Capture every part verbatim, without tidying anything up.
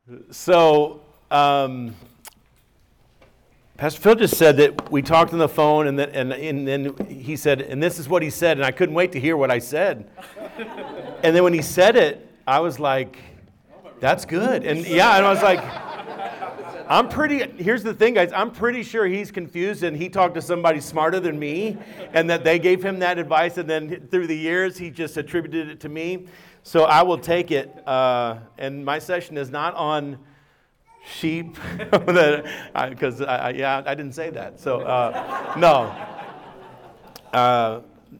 So, um, Pastor Phil just said that we talked on the phone, and, that, and, and then he said, and this is what he said, and I couldn't wait to hear what I said. And then when he said it, I was like, that's good. And yeah, and I was like, I'm pretty, here's the thing, guys, I'm pretty sure he's confused and he talked to somebody smarter than me, and that they gave him that advice, and then through the years, he just attributed it to me. So I will take it, uh, and my session is not on sheep, because I, I, yeah, I didn't say that. So uh, no, uh,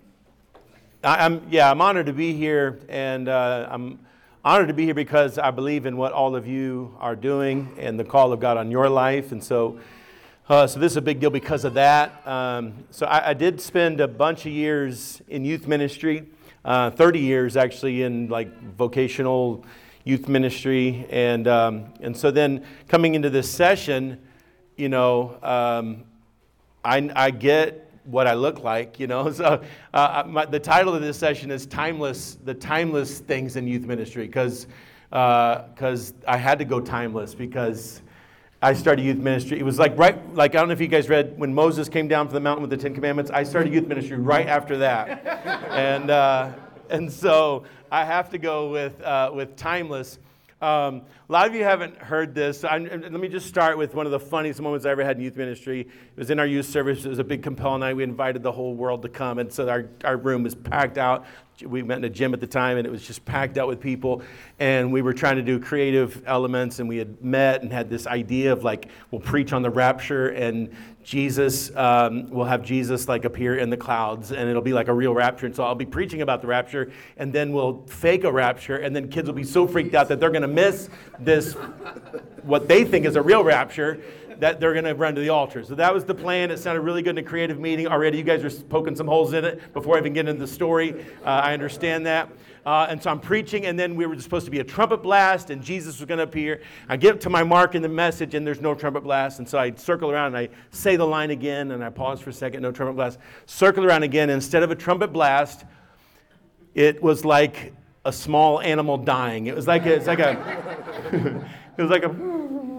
I, I'm yeah, I'm honored to be here, and uh, I'm honored to be here because I believe in what all of you are doing and the call of God on your life, and so. Uh, so this is a big deal because of that. Um, so I, I did spend a bunch of years in youth ministry, uh, thirty years actually in like vocational youth ministry, and um, and so then coming into this session, you know, um, I, I get what I look like, you know. So uh, my, the title of this session is "Timeless: The Timeless Things in Youth Ministry," because because uh, I had to go timeless because I started youth ministry. It was like right, like I don't know if you guys read when Moses came down from the mountain with the Ten Commandments. I started youth ministry right after that, and uh, and so I have to go with uh, with timeless. Um, a lot of you haven't heard this. I, let me just start with one of the funniest moments I ever had in youth ministry. It was in our youth service. It was a big compel night. We invited the whole world to come, and so our our room was packed out. We met in a gym at the time, and it was just packed out with people, and we were trying to do creative elements, and we had met and had this idea of like, we'll preach on the rapture, and Jesus, um, we'll have Jesus like appear in the clouds, and it'll be like a real rapture, and so I'll be preaching about the rapture, and then we'll fake a rapture, and then kids will be so freaked out that they're going to miss this, what they think is a real rapture, that they're going to run to the altar. So that was the plan. It sounded really good in a creative meeting. Already you guys are poking some holes in it before I even get into the story. Uh, I understand that. Uh, and so I'm preaching, and then we were supposed to be a trumpet blast, and Jesus was going to appear. I get to my mark in the message, and there's no trumpet blast. And so I circle around, and I say the line again, and I pause for a second, no trumpet blast. Circle around again. And instead of a trumpet blast, it was like a small animal dying. It was like a, it's like a, it was like a,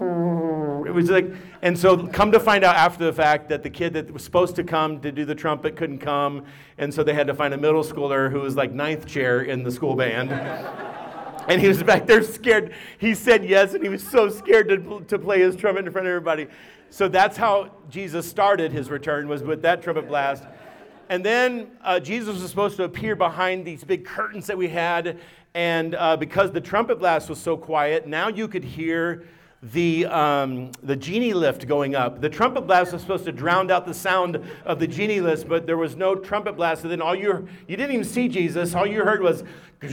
it was like, and so come to find out after the fact that the kid that was supposed to come to do the trumpet couldn't come, and so they had to find a middle schooler who was like ninth chair in the school band. And he was back there scared. He said yes, and he was so scared to, to play his trumpet in front of everybody. So that's how Jesus started his return, was with that trumpet blast. And then uh, Jesus was supposed to appear behind these big curtains that we had, and uh, because the trumpet blast was so quiet, now you could hear the um, the genie lift going up. The trumpet blast was supposed to drown out the sound of the genie lift, but there was no trumpet blast. So then all you you didn't even see Jesus. All you heard was,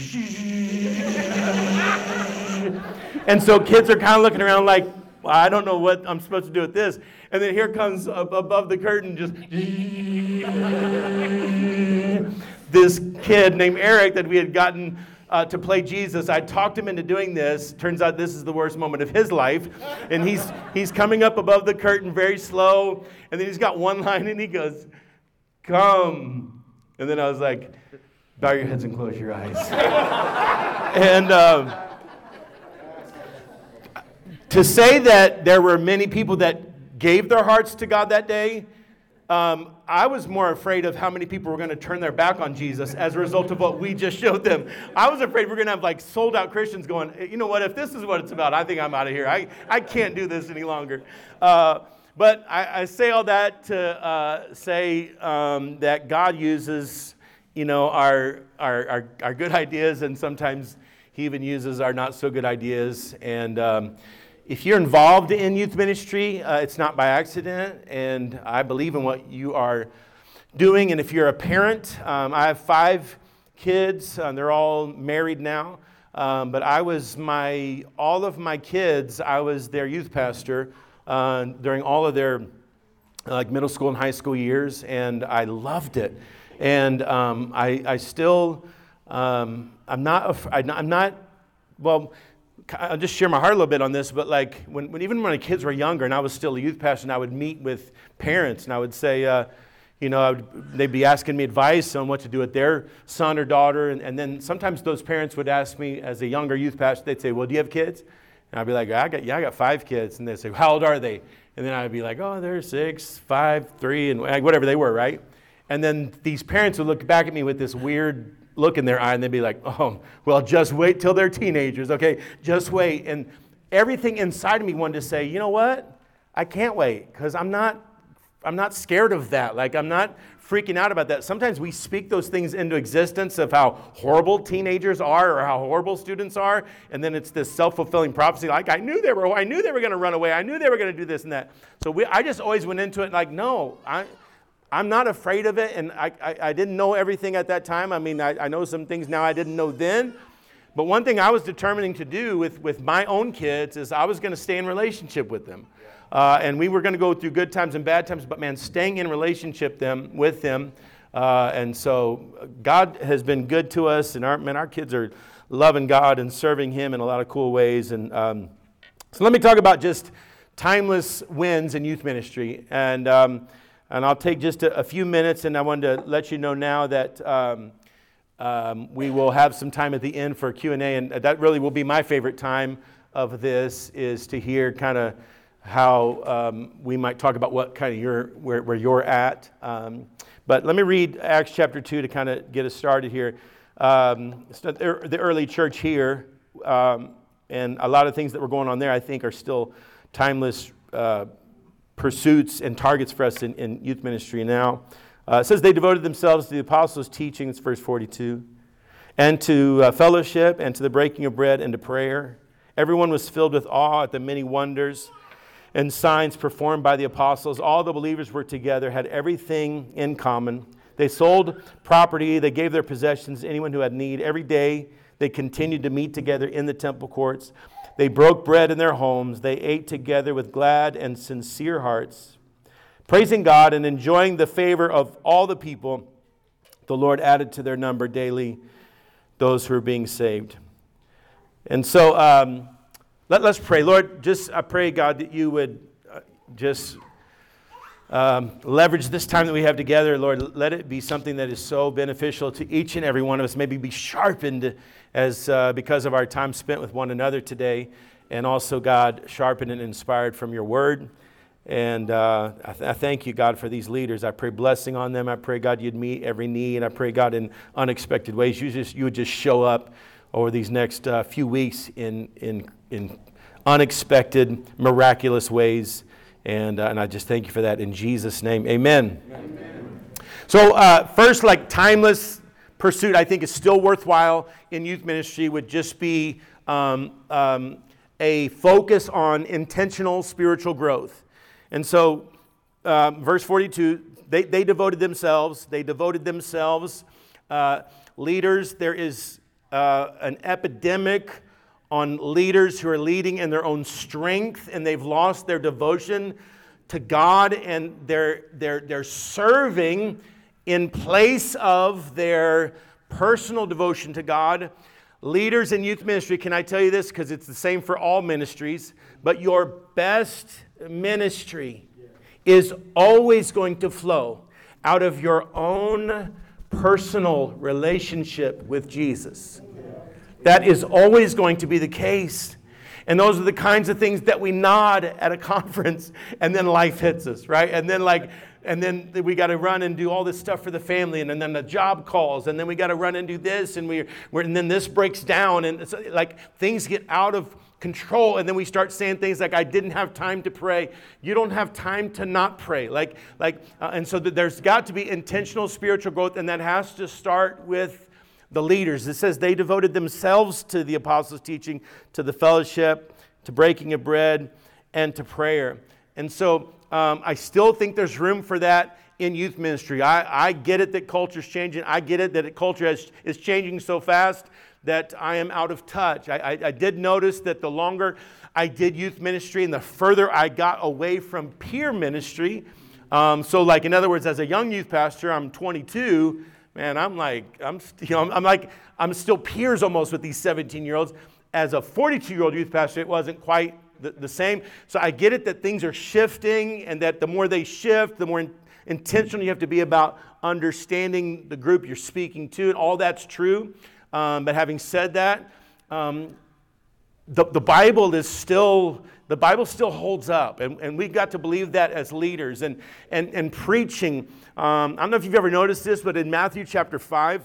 and so kids are kind of looking around like, well, I don't know what I'm supposed to do with this. And then here comes up above the curtain just this kid named Eric that we had gotten Uh, to play Jesus. I talked him into doing this. Turns out this is the worst moment of his life. And he's he's coming up above the curtain very slow. And then he's got one line and he goes, "Come." And then I was like, "Bow your heads and close your eyes." And um, to say that there were many people that gave their hearts to God that day, Um, I was more afraid of how many people were going to turn their back on Jesus as a result of what we just showed them. I was afraid we're going to have like sold out Christians going, you know what, if this is what it's about, I think I'm out of here. I, I can't do this any longer. Uh, but I, I say all that to uh, say um, that God uses, you know, our, our, our, our good ideas, and sometimes he even uses our not so good ideas. And um, if you're involved in youth ministry, uh, it's not by accident, and I believe in what you are doing. And if you're a parent, um, I have five kids. Uh, they're all married now, um, but I was my all of my kids. I was their youth pastor uh, during all of their uh, like middle school and high school years, and I loved it. And um, I, I still, um, I'm not, I'm not, well. I'll just share my heart a little bit on this, but like when, when even when my kids were younger and I was still a youth pastor, and I would meet with parents and I would say, uh, you know, I would, they'd be asking me advice on what to do with their son or daughter, and, and then sometimes those parents would ask me as a younger youth pastor, they'd say, well, do you have kids? And I'd be like, I got, yeah, I got five kids. And they'd say, how old are they? And then I'd be like, oh, they're six, five, three, and whatever they were, right? And then these parents would look back at me with this weird look in their eye, and they'd be like, oh, well, just wait till they're teenagers, okay? Just wait. And everything inside of me wanted to say, you know what? I can't wait, because I'm not, I'm not scared of that. Like, I'm not freaking out about that. Sometimes we speak those things into existence of how horrible teenagers are or how horrible students are, and then it's this self-fulfilling prophecy. Like, I knew they were, I knew they were going to run away. I knew they were going to do this and that. So we, I just always went into it like, no, I, I'm not afraid of it, and I, I, I didn't know everything at that time. I mean, I, I know some things now I didn't know then. But one thing I was determining to do with, with my own kids is I was going to stay in relationship with them. Uh, and we were going to go through good times and bad times, but man, staying in relationship them with them. Uh, and so God has been good to us, and our, man, our kids are loving God and serving Him in a lot of cool ways. And um, so let me talk about just timeless wins in youth ministry. And um, and I'll take just a, a few minutes, and I wanted to let you know now that um, um, we will have some time at the end for Q and A, and that really will be my favorite time of this, is to hear kind of how um, we might talk about what kind of you're, where, where you're at. Um, but let me read Acts chapter two to kind of get us started here. Um, the early church here, um, and a lot of things that were going on there, I think, are still timeless uh, pursuits and targets for us in, in youth ministry now. Uh, it says they devoted themselves to the apostles' teaching, it's verse forty-two, and to uh, fellowship, and to the breaking of bread, and to prayer. Everyone was filled with awe at the many wonders and signs performed by the apostles. All the believers were together, had everything in common. They sold property, they gave their possessions to anyone who had need. Every day they continued to meet together in the temple courts. They broke bread in their homes. They ate together with glad and sincere hearts, praising God and enjoying the favor of all the people. The Lord added to their number daily those who were being saved. And so, um, Let, let's pray. Lord, just I pray, God, that you would uh, just um, leverage this time that we have together. Lord, let it be something that is so beneficial to each and every one of us. Maybe be sharpened as uh, because of our time spent with one another today. And also, God, sharpened and inspired from your word. And uh, I, th- I thank you, God, for these leaders. I pray blessing on them. I pray, God, you'd meet every need. And I pray, God, in unexpected ways, you just you would just show up over these next uh, few weeks in in in unexpected, miraculous ways. And uh, and I just thank you for that in Jesus' name. Amen. Amen. So uh, first, like timeless pursuit, I think is still worthwhile in youth ministry would just be um, um, a focus on intentional spiritual growth. And so um, verse forty-two, they, they devoted themselves, they devoted themselves. Uh, leaders, there is Uh, an epidemic on leaders who are leading in their own strength, and they've lost their devotion to God, and they're they're they're serving in place of their personal devotion to God. Leaders in youth ministry, can I tell you this? Because it's the same for all ministries, but your best ministry is always going to flow out of your own personal relationship with Jesus. That is always going to be the case. And those are the kinds of things that we nod at a conference, and then life hits us, right? And then like, and then we got to run and do all this stuff for the family, and then the job calls, and then we got to run and do this, and we, we're, and then this breaks down, and it's like things get out of control, and then we start saying things like, I didn't have time to pray. You don't have time to not pray. Like, like, uh, and so there's got to be intentional spiritual growth, and that has to start with the leaders. It says they devoted themselves to the apostles' teaching, to the fellowship, to breaking of bread, and to prayer. And so um, I still think there's room for that in youth ministry. I, I get it that culture's changing. I get it that culture has, is changing so fast that I am out of touch. I, I, I did notice that the longer I did youth ministry and the further I got away from peer ministry, um, so like in other words, as a young youth pastor, I'm twenty-two, man, I'm like, I'm, you know, I'm, I'm like, I'm still peers almost with these seventeen-year-olds. As a forty-two-year-old youth pastor, it wasn't quite the, the same. So I get it that things are shifting, and that the more they shift, the more in, intentional you have to be about understanding the group you're speaking to, and all that's true. Um, but having said that, um, the, the Bible is still, the Bible still holds up. And, and we got to believe that as leaders. And, and, and preaching, um, I don't know if you've ever noticed this, but in Matthew chapter five,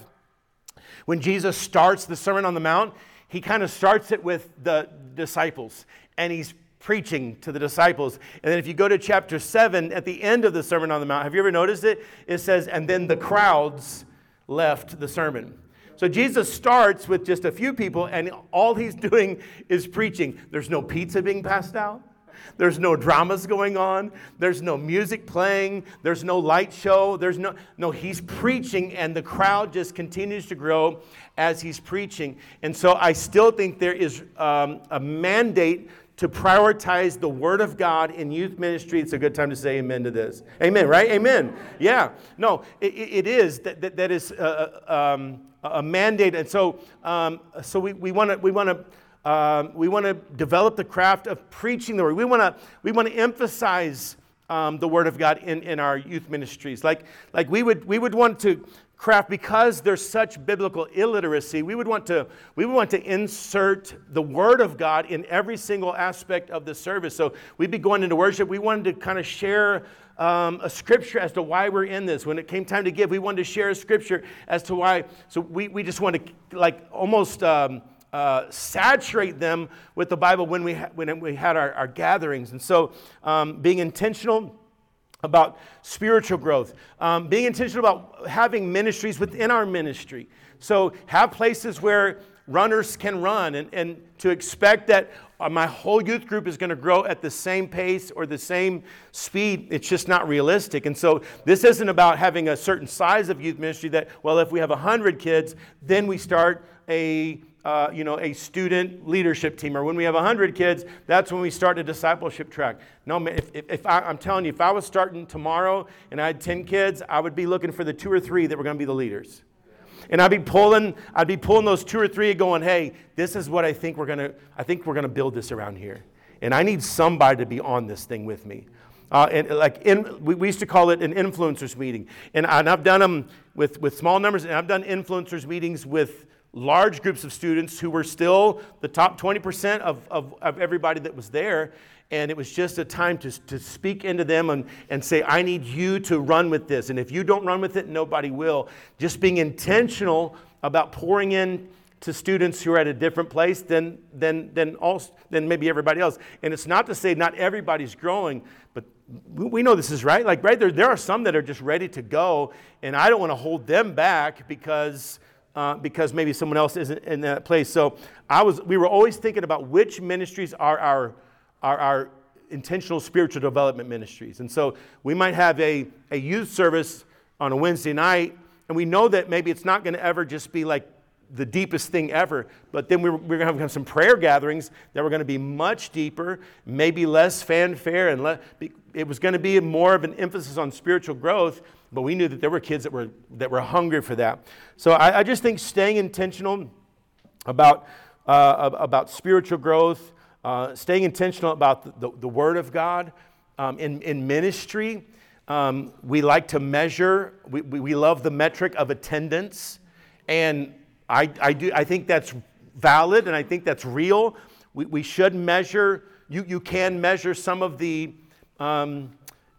when Jesus starts the Sermon on the Mount, he kind of starts it with the disciples. And he's preaching to the disciples. And then if you go to chapter seven, at the end of the Sermon on the Mount, have you ever noticed it? It says, and then the crowds left the sermon. So Jesus starts with just a few people, and all he's doing is preaching. There's no pizza being passed out. There's no dramas going on. There's no music playing. There's no light show. There's no, no, he's preaching, and the crowd just continues to grow as he's preaching. And so I still think there is um, a mandate to prioritize the Word of God in youth ministry. It's a good time to say amen to this. Amen, right? Amen. Yeah. No, it, it is. That, that, that is uh, um, a mandate. And so um, so we want to we want to um, we want to develop the craft of preaching the Word. We want to we want to emphasize um, the Word of God in, in our youth ministries. Like like we would we would want to craft, because there's such biblical illiteracy, we would want to we would want to insert the Word of God in every single aspect of the service. So we'd be going into worship. We wanted to kind of share um, a scripture as to why we're in this. When it came time to give, we wanted to share a scripture as to why. So we, we just want to like almost um, uh, saturate them with the Bible when we ha- when we had our, our gatherings. And so um, being intentional about spiritual growth, um, being intentional about having ministries within our ministry. So have places where runners can run, and, and to expect that uh, my whole youth group is going to grow at the same pace or the same speed, it's just not realistic. And so this isn't about having a certain size of youth ministry that, well, if we have one hundred kids, then we start a Uh, you know, a student leadership team, or when we have one hundred kids, that's when we start a discipleship track. No, man, if, if, if I, I'm telling you, if I was starting tomorrow and I had ten kids, I would be looking for the two or three that were going to be the leaders. And I'd be pulling, I'd be pulling those two or three going, hey, this is what I think we're going to, I think we're going to build this around here. And I need somebody to be on this thing with me. Uh, and like in, we, we used to call it an influencers meeting. And, and I've done them with, with small numbers, and I've done influencers meetings with large groups of students who were still the top twenty percent of, of, of everybody that was there. And it was just a time to, to speak into them and, and say, I need you to run with this. And if you don't run with it, nobody will. Just being intentional about pouring in to students who are at a different place than, than, than, also, than maybe everybody else. And it's not to say not everybody's growing, but we know this is right. Like, right there, there are some that are just ready to go, and I don't want to hold them back because Uh, because maybe someone else isn't in that place. So I was, we were always thinking about which ministries are our, are our intentional spiritual development ministries. And so we might have a, a youth service on a Wednesday night, and we know that maybe it's not going to ever just be like the deepest thing ever, but then we're, we're going to have some prayer gatherings that were going to be much deeper, maybe less fanfare, and le- it was going to be more of an emphasis on spiritual growth. But we knew that there were kids that were that were hungry for that. So I, I just think staying intentional about uh, about spiritual growth, uh, staying intentional about the, the, the Word of God um, in in ministry. Um, we like to measure. We, we we love the metric of attendance, and I I do I think that's valid, and I think that's real. We we should measure. You you can measure some of the Um,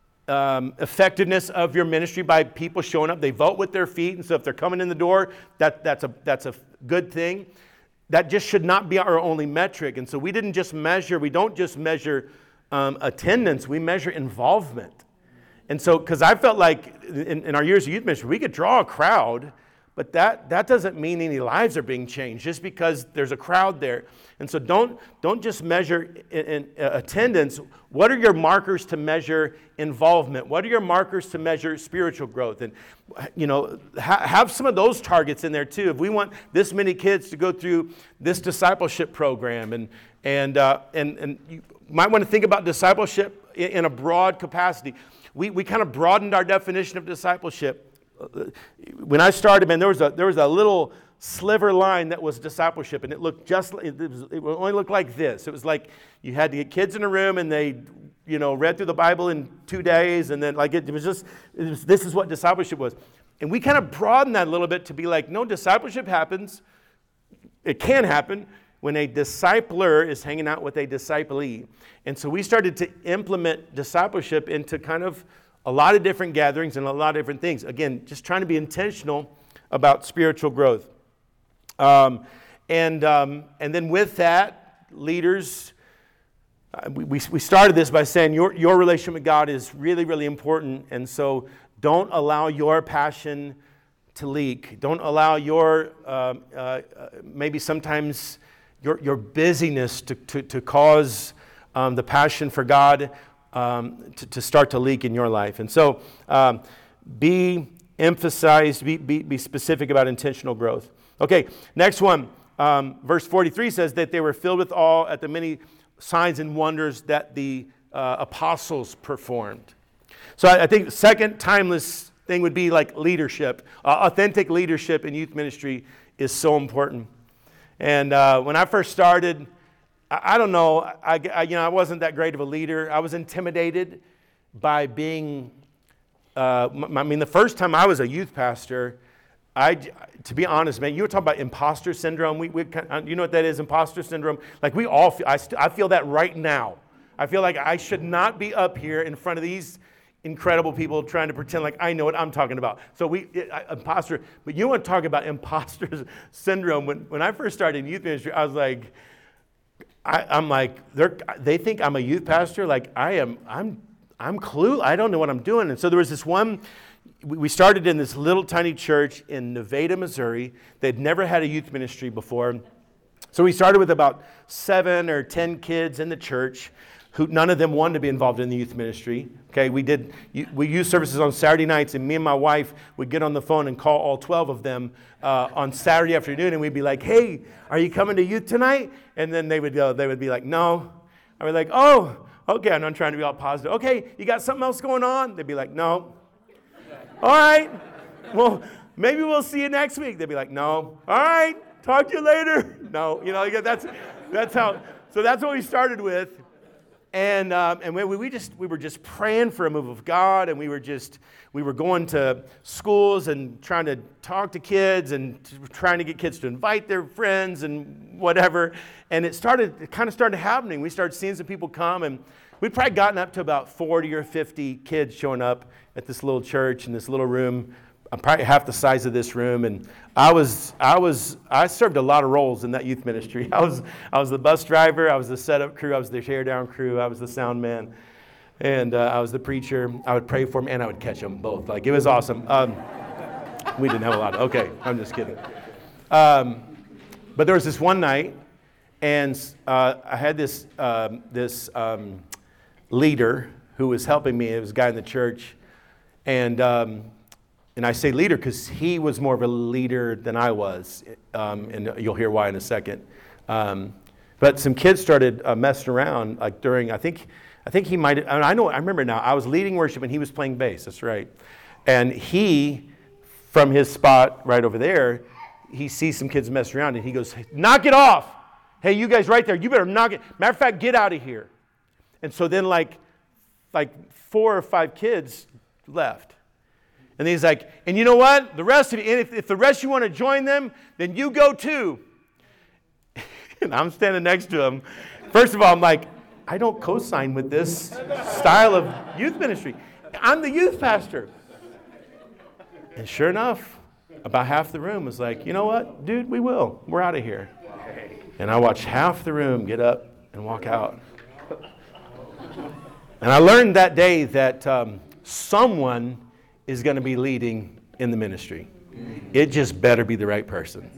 Um, effectiveness of your ministry by people showing up. They vote with their feet, and so if they're coming in the door, that, that's a that's a good thing. That just should not be our only metric. And so we didn't just measure, we don't just measure um, attendance, we measure involvement. And so, because I felt like in, in our years of youth ministry, we could draw a crowd, but that, that doesn't mean any lives are being changed just because there's a crowd there. And so don't, don't just measure in, in, uh, attendance. What are your markers to measure involvement? What are your markers to measure spiritual growth? And, you know, ha- have some of those targets in there too. If we want this many kids to go through this discipleship program, and, and, uh, and, and you might want to think about discipleship in, in a broad capacity. We, we kind of broadened our definition of discipleship. When I started, man, there was a there was a little sliver line that was discipleship, and it looked just it, was, it only looked like this. It was like you had to get kids in a room, and they, you know, read through the Bible in two days, and then like it, it was just it was, this is what discipleship was, and we kind of broadened that a little bit to be like, no, discipleship happens, it can happen when a discipler is hanging out with a disciplee. And so we started to implement discipleship into kind of a lot of different gatherings and a lot of different things. Again, just trying to be intentional about spiritual growth. Um, and, um, and then with that, leaders, uh, we, we, we started this by saying your, your relationship with God is really, really important. And so don't allow your passion to leak. Don't allow your, um, uh, uh, maybe sometimes your, your busyness to, to, to cause um, the passion for God um, to, to start to leak in your life. And so um, be emphasized, be, be, be specific about intentional growth. Okay, next one. Um, verse forty-three says that they were filled with awe at the many signs and wonders that the uh, apostles performed. So I, I think the second timeless thing would be like leadership. Uh, authentic leadership in youth ministry is so important. And uh, when I first started, I, I don't know, I, I, you know, I wasn't that great of a leader. I was intimidated by being, uh, I mean, the first time I was a youth pastor, I, to be honest, man, you were talking about imposter syndrome. We, we, you know what that is, imposter syndrome? Like we all feel, I, st- I feel that right now. I feel like I should not be up here in front of these incredible people trying to pretend like I know what I'm talking about. So we, it, I, imposter, but you want to talk about imposter syndrome. When, when I first started in youth ministry, I was like, I, I'm like, they're, they think I'm a youth pastor. Like I am, I'm, I'm clueless. I don't know what I'm doing. And so there was this one, we started in this little tiny church in Nevada, Missouri. They'd never had a youth ministry before. So we started with about seven or ten kids in the church who none of them wanted to be involved in the youth ministry. Okay, we did, we used services on Saturday nights, and me and my wife would get on the phone and call all twelve of them uh, on Saturday afternoon, and we'd be like, hey, are you coming to youth tonight? And then they would go, they would be like, no. I'd be like, oh, okay, and I'm trying to be all positive. Okay, you got something else going on? They'd be like, no. All right, well, maybe we'll see you next week. They'd be like, no. All right, talk to you later. No, you know, that's that's how. So that's what we started with, and um, and we, we just we were just praying for a move of God, and we were just we were going to schools and trying to talk to kids and trying to get kids to invite their friends and whatever. And it started, it kind of started happening. We started seeing some people come, and we'd probably gotten up to about forty or fifty kids showing up at this little church in this little room. I'm probably half the size of this room, and I was, I was, I served a lot of roles in that youth ministry. I was, I was the bus driver, I was the setup crew, I was the tear down crew, I was the sound man, and uh, I was the preacher. I would pray for them, and I would catch them both. Like it was awesome. Um, we didn't have a lot. Of, okay, I'm just kidding. Um, but there was this one night, and uh, I had this um, this um, leader who was helping me. It was a guy in the church. And um, and I say leader because he was more of a leader than I was, um, and you'll hear why in a second. Um, but some kids started uh, messing around, like during, I think I think he might, I know, I remember now, I was leading worship and he was playing bass, that's right. And he, from his spot right over there, he sees some kids messing around and he goes, hey, knock it off. Hey, you guys right there, you better knock it. Matter of fact, get out of here. And so then like, like four or five kids left. And he's like, and you know what? The rest of you, if, if the rest of you want to join them, then you go too. And I'm standing next to him. First of all, I'm like, I don't co-sign with this style of youth ministry. I'm the youth pastor. And sure enough, about half the room was like, you know what, dude, we will. We're out of here. And I watched half the room get up and walk out. And I learned that day that um, someone is going to be leading in the ministry. It just better be the right person.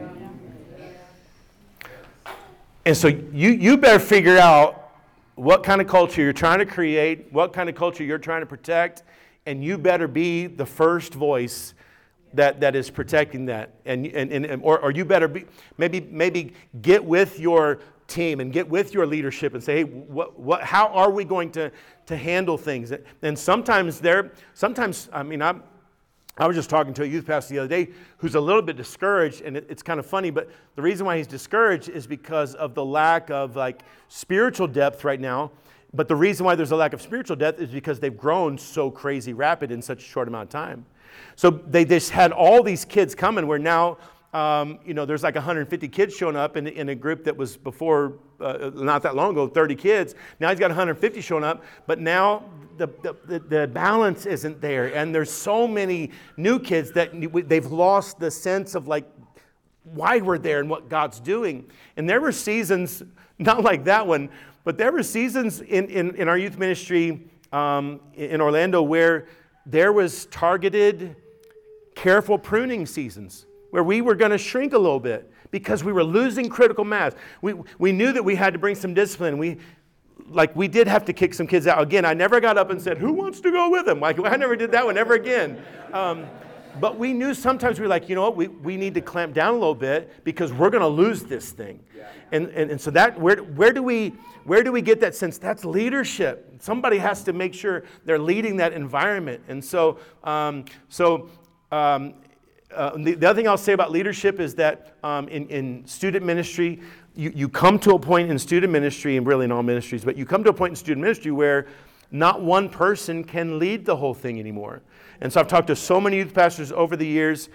And so you, you better figure out what kind of culture you're trying to create, what kind of culture you're trying to protect, and you better be the first voice that, that is protecting that. And, and, and or, or you better be maybe maybe get with your team and get with your leadership and say, hey, what, what, how are we going to, to handle things? And sometimes there, sometimes, I mean, I'm, I was just talking to a youth pastor the other day who's a little bit discouraged, and it, it's kind of funny, but the reason why he's discouraged is because of the lack of like spiritual depth right now. But the reason why there's a lack of spiritual depth is because they've grown so crazy rapid in such a short amount of time. So they just had all these kids coming where now um, you know, there's like one hundred fifty kids showing up in, in a group that was before, uh, not that long ago, thirty kids. Now he's got one hundred fifty showing up, but now the, the, the balance isn't there. And there's so many new kids that they've lost the sense of like why we're there and what God's doing. And there were seasons, not like that one, but there were seasons in, in, in our youth ministry um, in Orlando where there was targeted, careful pruning seasons where we were going to shrink a little bit because we were losing critical mass. We, we knew that we had to bring some discipline. We, like we did have to kick some kids out. Again, I never got up and said, who wants to go with them? Like I never did that one ever again. Um, But we knew sometimes we were like, you know what, we, we need to clamp down a little bit because we're going to lose this thing. Yeah. And, and and so that where where do we where do we get that sense? That's leadership. Somebody has to make sure they're leading that environment. And so um, so um, uh, the, the other thing I'll say about leadership is that um, in in student ministry, you you come to a point in student ministry, and really in all ministries, but you come to a point in student ministry where not one person can lead the whole thing anymore. And so I've talked to so many youth pastors over the years.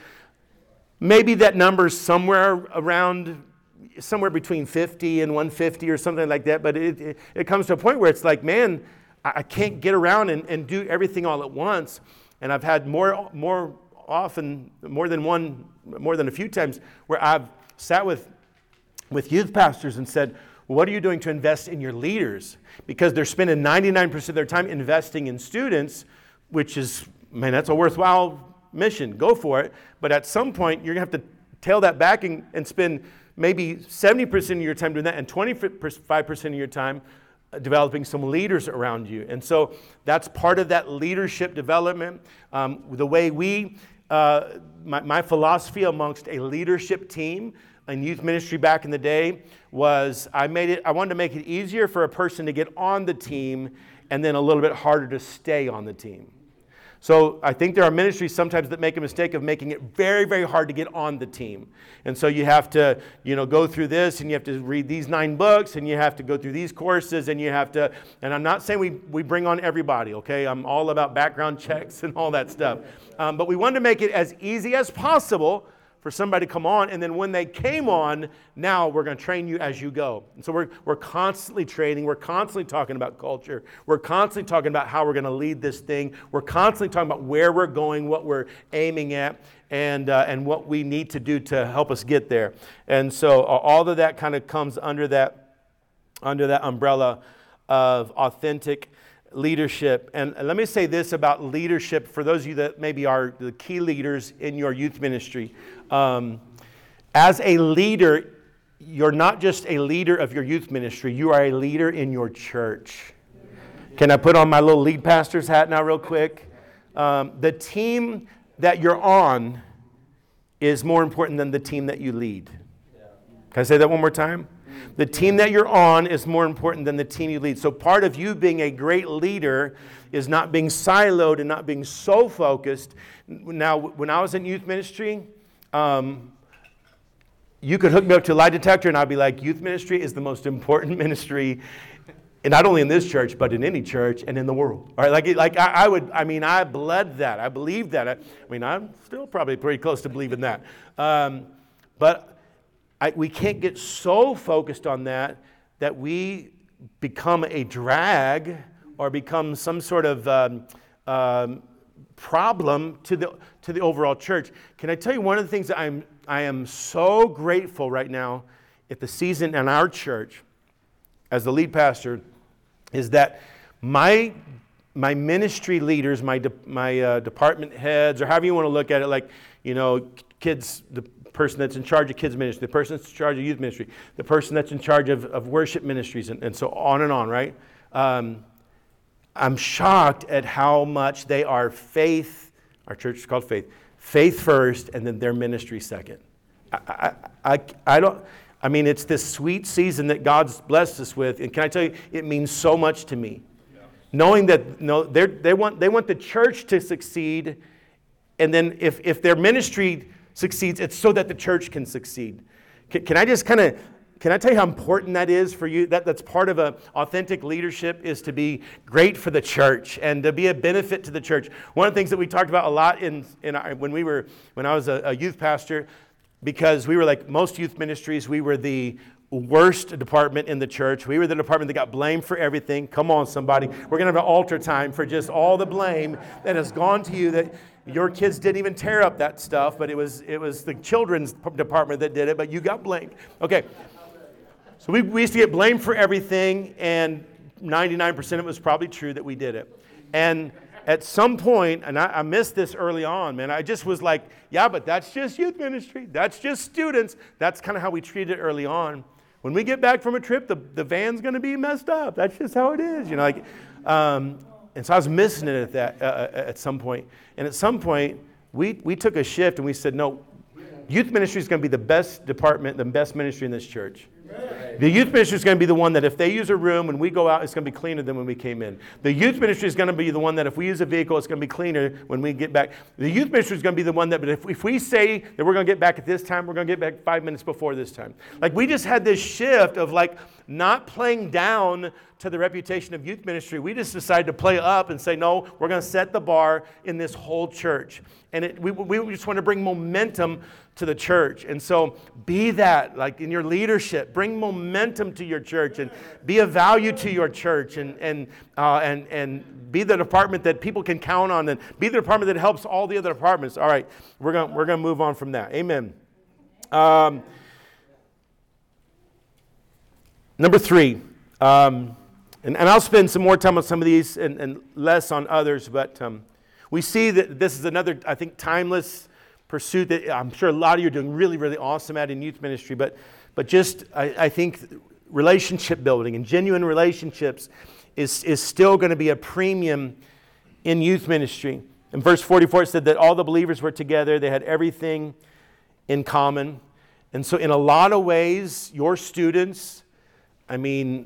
Maybe that number's somewhere around, somewhere between fifty and one hundred fifty or something like that. But it, it, it comes to a point where it's like, man, I, I can't get around and, and do everything all at once. And I've had more, more often, more than one, more than a few times where I've sat with, with youth pastors and said, what are you doing to invest in your leaders? Because they're spending ninety-nine percent of their time investing in students, which is, man, that's a worthwhile mission. Go for it. But at some point, you're going to have to tail that back and, and spend maybe seventy percent of your time doing that and twenty-five percent of your time developing some leaders around you. And so that's part of that leadership development. Um, the way we, uh, my, my philosophy amongst a leadership team in youth ministry back in the day was I made it, I wanted to make it easier for a person to get on the team and then a little bit harder to stay on the team. So I think there are ministries sometimes that make a mistake of making it very, very hard to get on the team. And so you have to, you know, go through this and you have to read these nine books and you have to go through these courses and you have to, and I'm not saying we, we bring on everybody, okay? I'm all about background checks and all that stuff. Um, but we wanted to make it as easy as possible for somebody to come on, and then when they came on, now we're going to train you as you go. And so we're we're constantly training. We're constantly talking about culture. We're constantly talking about how we're going to lead this thing. We're constantly talking about where we're going, what we're aiming at, and uh, and what we need to do to help us get there. And so all of that kind of comes under that under that umbrella of authentic leadership. And let me say this about leadership for those of you that maybe are the key leaders in your youth ministry. Um, as a leader, you're not just a leader of your youth ministry, you are a leader in your church. Can I put on my little lead pastor's hat now real quick? Um, the team that you're on is more important than the team that you lead. Can I say that one more time? The team that you're on is more important than the team you lead. So part of you being a great leader is not being siloed and not being so focused. Now, when I was in youth ministry, um, you could hook me up to a lie detector and I'd be like, youth ministry is the most important ministry, and not only in this church, but in any church and in the world. All right, like, like I, I would, I mean, I bled that. I believed that. I, I mean, I'm still probably pretty close to believing that. Um, but I, we can't get so focused on that that we become a drag or become some sort of um, um, problem to the to the overall church. Can I tell you one of the things that I'm I am so grateful right now at the season in our church as the lead pastor is that my my ministry leaders, my de, my uh, department heads, or however you want to look at it, like, you know, kids, the person that's in charge of kids ministry, the person that's in charge of youth ministry, the person that's in charge of, of worship ministries, and, and so on and on, right? Um, I'm shocked at how much they are faith, our church is called Faith, faith first, and then their ministry second. I, I, I, I don't, I mean, it's this sweet season that God's blessed us with, and can I tell you, it means so much to me. Yeah. Knowing that no, they want they want the church to succeed, and then if, if their ministry succeeds, it's so that the church can succeed. Can, can I just kind of, can I tell you how important that is for you? That, that's part of a authentic leadership, is to be great for the church and to be a benefit to the church. One of the things that we talked about a lot in, in our, when we were, when I was a, a youth pastor, because we were like most youth ministries, we were the worst department in the church. We were the department that got blamed for everything. Come on, somebody. We're going to have an altar time for just all the blame that has gone to you, that your kids didn't even tear up that stuff, but it was it was the children's department that did it, but you got blamed. Okay. So we, we used to get blamed for everything, and ninety-nine percent of it was probably true that we did it. And at some point, and I, I missed this early on, man, I just was like, yeah, but that's just youth ministry. That's just students. That's kind of how we treated it early on. When we get back from a trip, the, the van's going to be messed up. That's just how it is, you know. Like, um, and so I was missing it at that uh, at some point. And at some point, we we took a shift and we said, no, youth ministry is going to be the best department, the best ministry in this church. The youth ministry is going to be the one that if they use a room, when we go out, it's going to be cleaner than when we came in. The youth ministry is going to be the one that if we use a vehicle, it's going to be cleaner when we get back. The youth ministry is going to be the one that, but if, if we say that we're going to get back at this time, we're going to get back five minutes before this time. Like, we just had this shift of like not playing down to the reputation of youth ministry. We just decided to play up and say, no, we're going to set the bar in this whole church. And it, we, we just want to bring momentum to the church. And so be that, like in your leadership, bring momentum to your church and be a value to your church, and and uh, and and be the department that people can count on, and be the department that helps all the other departments. All right, we're gonna we're gonna move on from that. Amen. Um, number three, um, and, and I'll spend some more time on some of these and, and less on others, but um, we see that this is another, I think, timeless pursuit that I'm sure a lot of you are doing really, really awesome at in youth ministry, but but just, I, I think relationship building and genuine relationships is, is still going to be a premium in youth ministry. In verse forty-four, it said that all the believers were together. They had everything in common. And so in a lot of ways, your students, I mean,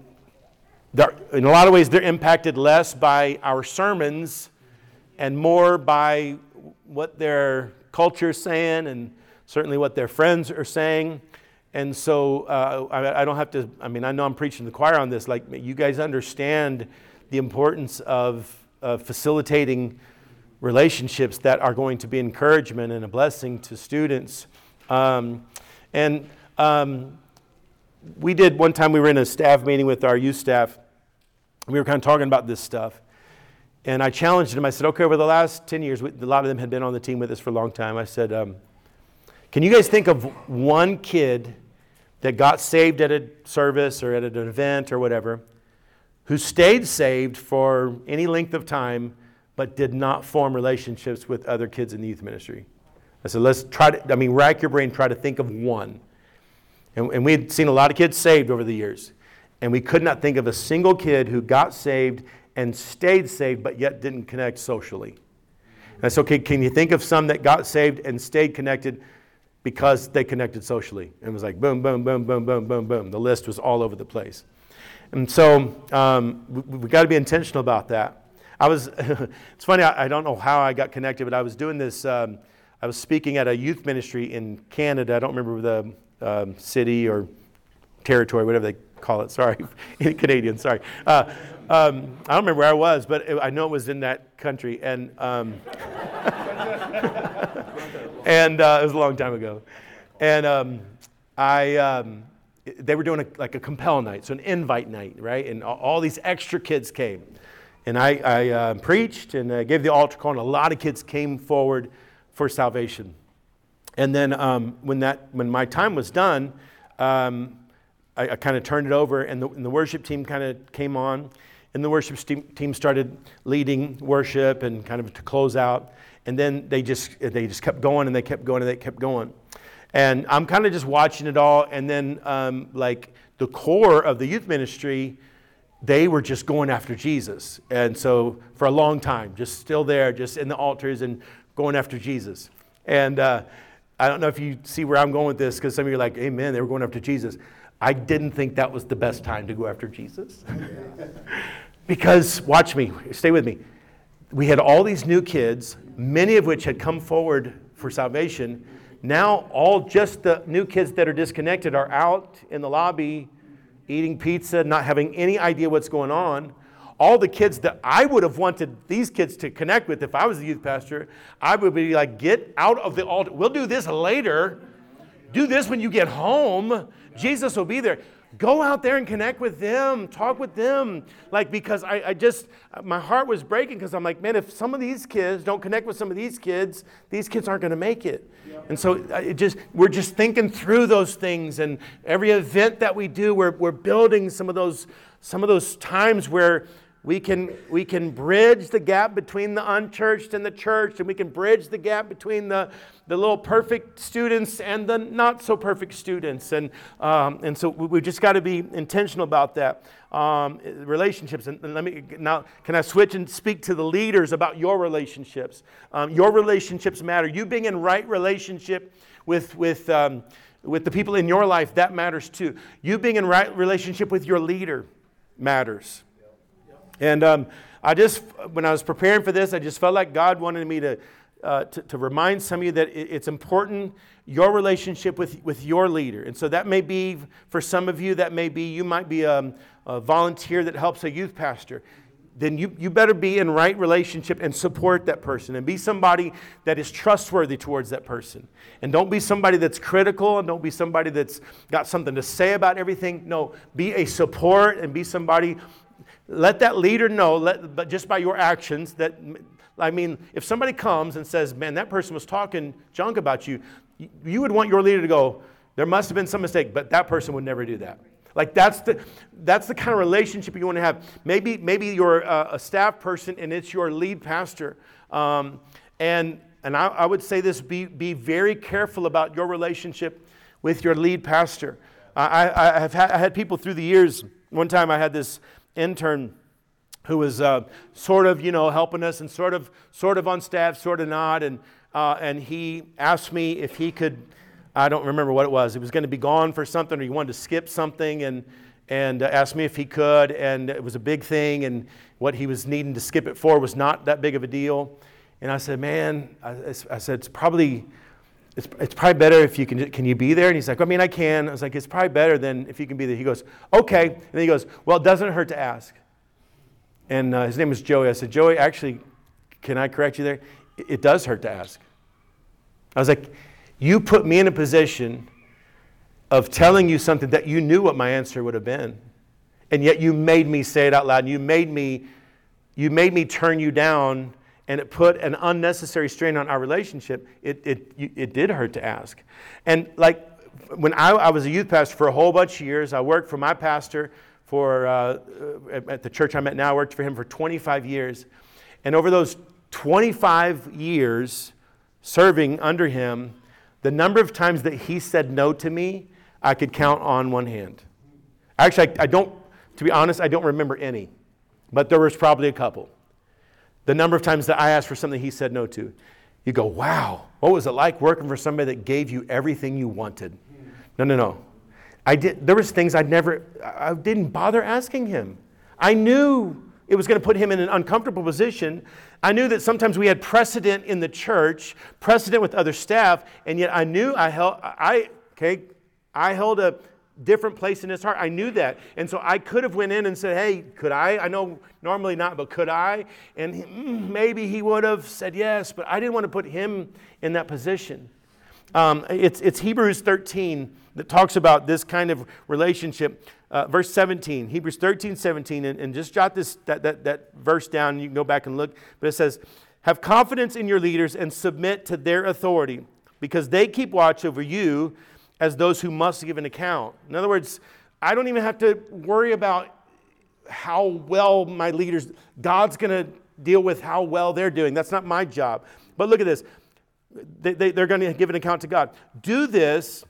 in a lot of ways, they're impacted less by our sermons and more by what their culture is saying, and certainly what their friends are saying. And so uh, I, I don't have to, I mean, I know I'm preaching to the choir on this. Like, you guys understand the importance of, of facilitating relationships that are going to be encouragement and a blessing to students. Um, and um, we did, one time we were in a staff meeting with our youth staff. We were kind of talking about this stuff. And I challenged them. I said, okay, over the last ten years, we, a lot of them had been on the team with us for a long time. I said, um, can you guys think of one kid that got saved at a service or at an event or whatever, who stayed saved for any length of time, but did not form relationships with other kids in the youth ministry? I said, let's try to, I mean, rack your brain, try to think of one. And, and we had seen a lot of kids saved over the years. And we could not think of a single kid who got saved and stayed saved, but yet didn't connect socially. And I said, okay, can you think of some that got saved and stayed connected because they connected socially? And it was like boom, boom, boom, boom, boom, boom, boom. The list was all over the place. And so um, we, we got to be intentional about that. I was, it's funny, I, I don't know how I got connected, but I was doing this, um, I was speaking at a youth ministry in Canada. I don't remember the um, city or territory, whatever they call it. Sorry, Canadian, sorry. Uh, Um, I don't remember where I was, but it, I know it was in that country, and um, and uh, it was a long time ago. And um, I, um, they were doing a, like a compel night, so an invite night, right? And all, all these extra kids came, and I, I uh, preached and uh, gave the altar call, and a lot of kids came forward for salvation. And then um, when that when my time was done, um, I, I kind of turned it over, and the, and the worship team kind of came on. And the worship team started leading worship and kind of to close out. And then they just they just kept going and they kept going and they kept going. And I'm kind of just watching it all. And then um, like the core of the youth ministry, they were just going after Jesus. And so for a long time, just still there, just in the altars and going after Jesus. And uh, I don't know if you see where I'm going with this, because some of you are like, amen, they were going after Jesus. I didn't think that was the best time to go after Jesus. Because, watch me, stay with me. We had all these new kids, many of which had come forward for salvation. Now, all just the new kids that are disconnected are out in the lobby eating pizza, not having any idea what's going on. All the kids that I would have wanted these kids to connect with if I was the youth pastor, I would be like, get out of the altar. We'll do this later. Do this when you get home. Jesus will be there. Go out there and connect with them. Talk with them. Like, because I, I just, my heart was breaking because I'm like, man, if some of these kids don't connect with some of these kids, these kids aren't going to make it. Yeah. And so it just, we're just thinking through those things. And every event that we do, we're, we're building some of those, some of those times where we can, we can bridge the gap between the unchurched and the church, and we can bridge the gap between the, the little perfect students and the not so perfect students. And, um, and so we've just got to be intentional about that. Um, relationships. And, and let me, now, can I switch and speak to the leaders about your relationships? Um, your relationships matter. You being in right relationship with, with, um, with the people in your life, that matters too. You being in right relationship with your leader matters. And um, I just, when I was preparing for this, I just felt like God wanted me to, uh, to, to remind some of you that it, it's important, your relationship with, with your leader. And so that may be, for some of you, that may be, you might be a, a volunteer that helps a youth pastor. Then you, you better be in right relationship and support that person and be somebody that is trustworthy towards that person. And don't be somebody that's critical, and don't be somebody that's got something to say about everything. No, be a support and be somebody. Let that leader know, let, but just by your actions, that, I mean, if somebody comes and says, man, that person was talking junk about you, you, you would want your leader to go, there must have been some mistake, but that person would never do that. Like, that's the that's the kind of relationship you want to have. Maybe maybe you're a, a staff person and it's your lead pastor. Um, and and I, I would say this, be, be very careful about your relationship with your lead pastor. I, I, I've had, I had people through the years. One time I had this intern who was uh, sort of, you know, helping us and sort of, sort of on staff, sort of not, and uh, and he asked me if he could. I don't remember what it was. He was going to be gone for something, or he wanted to skip something, and and uh, asked me if he could, and it was a big thing, and what he was needing to skip it for was not that big of a deal. And I said, man, I, I said it's probably. It's, it's probably better if you can, can you be there? And he's like, I mean, I can. I was like, it's probably better than if you can be there. He goes, okay. And then he goes, well, it doesn't hurt to ask. And uh, his name was Joey. I said, Joey, actually, can I correct you there? It, it does hurt to ask. I was like, you put me in a position of telling you something that you knew what my answer would have been. And yet you made me say it out loud. And you made me, you made me turn you down. And it put an unnecessary strain on our relationship. It it it did hurt to ask. And like when I, I was a youth pastor for a whole bunch of years, I worked for my pastor for uh, at the church I'm at now. I worked for him for twenty-five years. And over those twenty-five years serving under him, the number of times that he said no to me, I could count on one hand. Actually, I, I don't, to be honest, I don't remember any. But there was probably a couple. The number of times that I asked for something he said no to. You go, wow, what was it like working for somebody that gave you everything you wanted? No, no, no. I did. There was things I'd never, I didn't bother asking him. I knew it was going to put him in an uncomfortable position. I knew that sometimes we had precedent in the church, precedent with other staff, and yet I knew I held, I, okay, I held a different place in his heart. I knew that. And so I could have went in and said, hey, could I? I know normally not, but could I? And he, mm, maybe he would have said yes, but I didn't want to put him in that position. Um, it's, it's Hebrews thirteen that talks about this kind of relationship. Uh, verse seventeen, Hebrews thirteen, seventeen, and, and just jot this that, that, that verse down. You can go back and look. But it says, have confidence in your leaders and submit to their authority, because they keep watch over you as those who must give an account. In other words, I don't even have to worry about how well my leaders, God's going to deal with how well they're doing. That's not my job. But look at this. They, they, they're going to give an account to God. Do this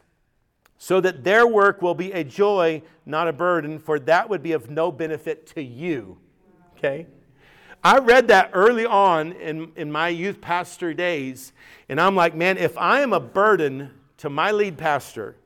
so that their work will be a joy, not a burden, for that would be of no benefit to you. Okay? I read that early on in, in my youth pastor days, and I'm like, man, if I am a burden to my lead pastor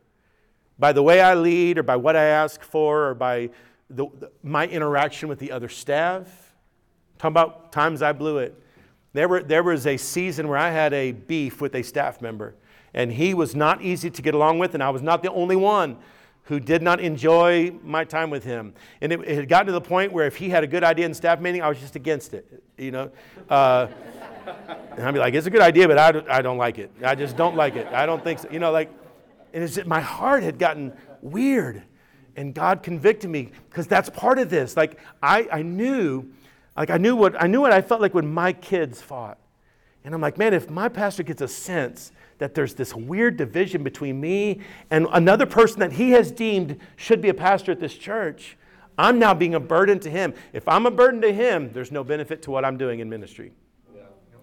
by the way I lead or by what I ask for or by the, the, my interaction with the other staff. Talking about times I blew it. There were there was a season where I had a beef with a staff member, and he was not easy to get along with, and I was not the only one who did not enjoy my time with him. And it, it had gotten to the point where if he had a good idea in staff meeting, I was just against it, you know. Uh, and I'd be like, it's a good idea, but I don't, I don't like it. I just don't like it. I don't think so. You know, like, And it's, my heart had gotten weird. And God convicted me because that's part of this. Like I, I knew, like I knew what I knew what I felt like when my kids fought. And I'm like, man, if my pastor gets a sense that there's this weird division between me and another person that he has deemed should be a pastor at this church, I'm now being a burden to him. If I'm a burden to him, there's no benefit to what I'm doing in ministry. Yeah.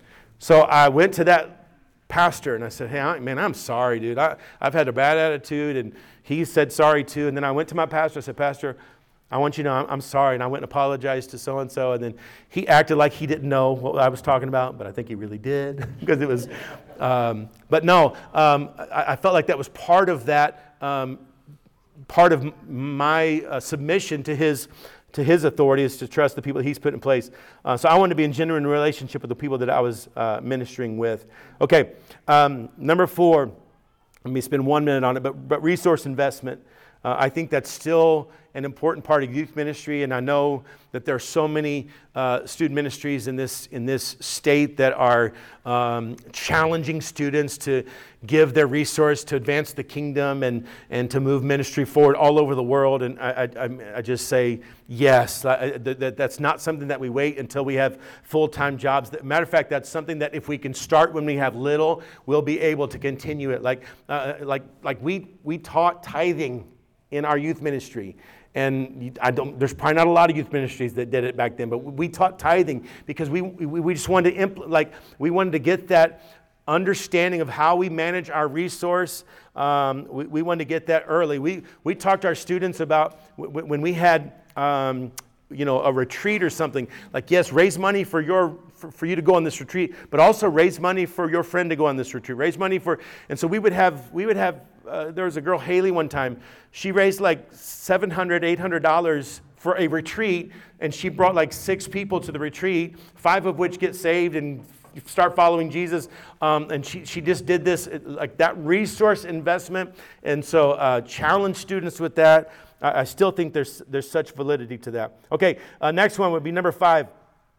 So I went to that pastor and I said, hey, I, man, I'm sorry, dude. I, I've had a bad attitude. And he said sorry too. And then I went to my pastor. I said, Pastor, I want you to know I'm, I'm sorry. And I went and apologized to so-and-so. And then he acted like he didn't know what I was talking about, but I think he really did because it was, um, but no, um, I, I felt like that was part of that, um, part of my uh, submission to his to his authority is to trust the people that he's put in place. Uh, so I wanted to be in genuine relationship with the people that I was uh, ministering with. Okay, um, number four, let me spend one minute on it, but, but resource investment. Uh, I think that's still an important part of youth ministry, and I know that there are so many uh, student ministries in this in this state that are um, challenging students to give their resource to advance the kingdom and and to move ministry forward all over the world. And I I, I just say yes. I, that, that's not something that we wait until we have full-time jobs. Matter of fact, that's something that if we can start when we have little, we'll be able to continue it. Like uh, like like we we taught tithing in our youth ministry. And I don't, there's probably not a lot of youth ministries that did it back then, but we taught tithing because we we, we just wanted to impl- like we wanted to get that understanding of how we manage our resource. Um, we, we wanted to get that early. We we talked to our students about w- when we had um, you know a retreat or something. Like yes, raise money for your for, for you to go on this retreat, but also raise money for your friend to go on this retreat. Raise money for, and so we would have we would have. Uh, there was a girl, Haley, one time. She raised like seven hundred dollars, eight hundred dollars for a retreat, and she brought like six people to the retreat, five of which get saved and start following Jesus. Um, and she, she just did this, like that resource investment. And so uh, challenge students with that. I, I still think there's, there's such validity to that. Okay, uh, next one would be number five.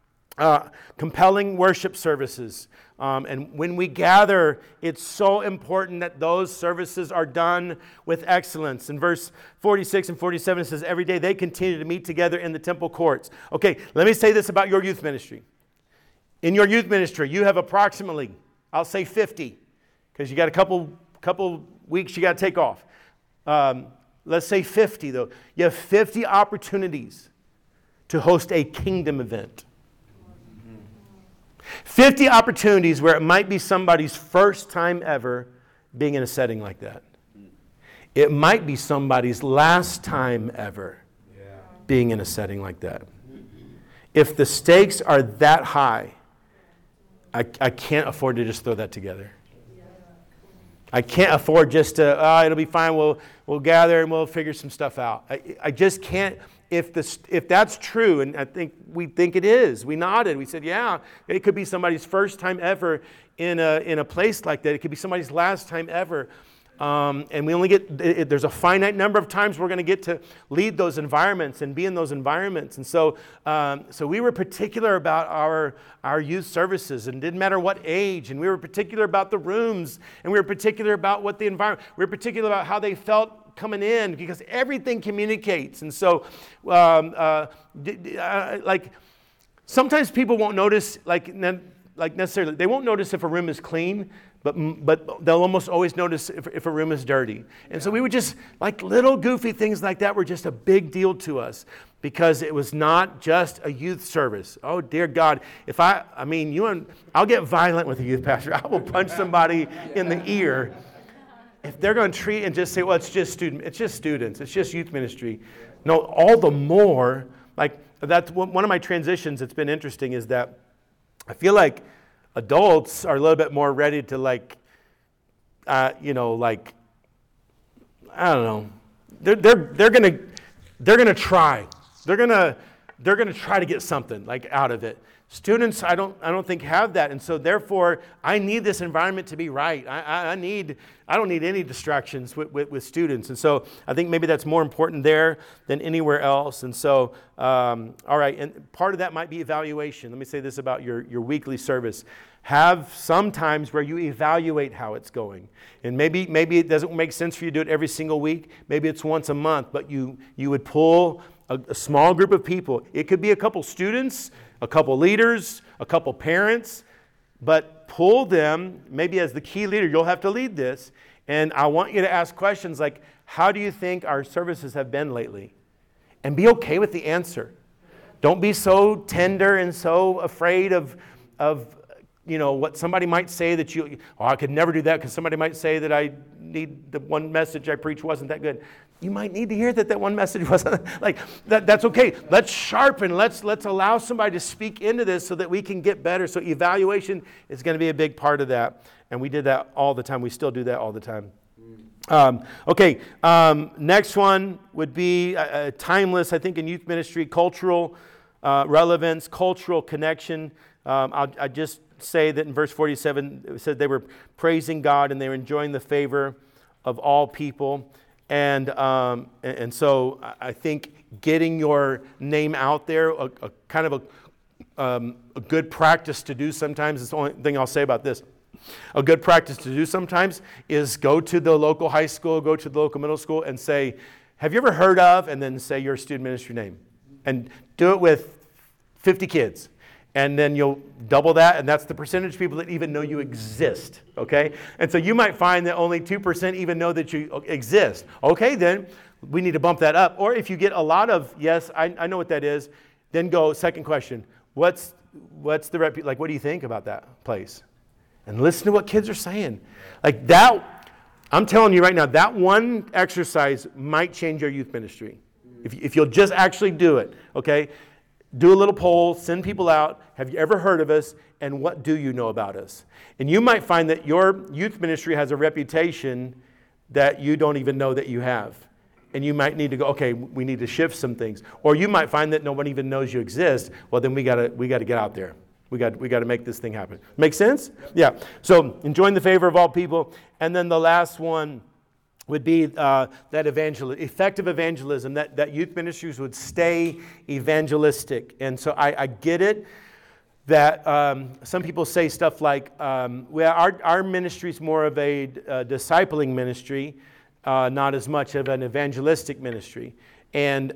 Uh, compelling worship services. Um, and when we gather, it's so important that those services are done with excellence. In verse forty-six and forty-seven, it says, every day they continue to meet together in the temple courts. Okay, let me say this about your youth ministry. In your youth ministry, you have approximately, I'll say fifty, because you got a couple, couple weeks you got to take off. Um, let's say fifty, though. You have fifty opportunities to host a kingdom event. fifty opportunities where it might be somebody's first time ever being in a setting like that. It might be somebody's last time ever yeah. being in a setting like that. If the stakes are that high, I, I can't afford to just throw that together. I can't afford just to, oh, it'll be fine, we'll, we'll gather and we'll figure some stuff out. I, I just can't. If this, if that's true, and I think we think it is, we nodded. We said, yeah, it could be somebody's first time ever in a in a place like that. It could be somebody's last time ever. Um, and we only get, it, there's a finite number of times we're going to get to lead those environments and be in those environments. And so um, so we were particular about our, our youth services, and it didn't matter what age. And we were particular about the rooms, and we were particular about what the environment, we were particular about how they felt coming in, because everything communicates. And so um, uh, uh, like sometimes people won't notice, like, ne- like necessarily, they won't notice if a room is clean, but but they'll almost always notice if, if a room is dirty. And so we would just, like little goofy things like that were just a big deal to us, because it was not just a youth service. Oh, dear God, if I, I mean, you and I'll get violent with a youth pastor. I will punch somebody in the ear if they're going to treat and just say, well, it's just student, it's just students, it's just youth ministry. No, all the more, like that's one of my transitions that's been interesting, is that I feel like adults are a little bit more ready to like, uh, you know, like, I don't know, they're they're they're gonna they're gonna try, they're gonna they're going to try to get something like out of it. Students, I don't, I don't think have that, and so therefore, I need this environment to be right. I, I, I need, I don't need any distractions with, with, with students, and so I think maybe that's more important there than anywhere else. And so, um, all right, and part of that might be evaluation. Let me say this about your your weekly service: have some times where you evaluate how it's going, and maybe maybe it doesn't make sense for you to do it every single week. Maybe it's once a month, but you you would pull a, a small group of people. It could be a couple students, a couple leaders, a couple parents, but pull them, maybe as the key leader, you'll have to lead this, and I want you to ask questions like, how do you think our services have been lately? And be okay with the answer. Don't be so tender and so afraid of, of you know, what somebody might say that you, oh, I could never do that because somebody might say that I need the one message I preached wasn't that good. You might need to hear that that one message wasn't like that. That's okay. Let's sharpen. Let's let's allow somebody to speak into this so that we can get better. So evaluation is going to be a big part of that, and we did that all the time. We still do that all the time. Um, okay. Um, next one would be uh, uh, timeless. I think in youth ministry, cultural uh, relevance, cultural connection. Um, I'll I just say that in verse forty-seven, it said they were praising God and they were enjoying the favor of all people. And um, and so I think getting your name out there, a, a kind of a, um, a good practice to do sometimes, is the only thing I'll say about this. A good practice to do sometimes is go to the local high school, go to the local middle school and say, have you ever heard of, and then say your student ministry name. And do it with fifty kids. And then you'll double that, and that's the percentage of people that even know you exist, okay? And so you might find that only two percent even know that you exist. Okay, then we need to bump that up. Or if you get a lot of, yes, I, I know what that is, then go, second question, what's what's the, rep- like, what do you think about that place? And listen to what kids are saying. Like that, I'm telling you right now, that one exercise might change your youth ministry. If, if you'll just actually do it, okay? Do a little poll, send people out. Have you ever heard of us? And what do you know about us? And you might find that your youth ministry has a reputation that you don't even know that you have. And you might need to go, okay, we need to shift some things. Or you might find that no one even knows you exist. Well, then we gotta we gotta get out there. We got we got to make this thing happen. Make sense? Yeah. So enjoying the favor of all people. And then the last one would be uh, that evangel- effective evangelism, that, that youth ministries would stay evangelistic. And so I, I get it that um, some people say stuff like, um, well, our, our ministry is more of a, a discipling ministry, uh, not as much of an evangelistic ministry. And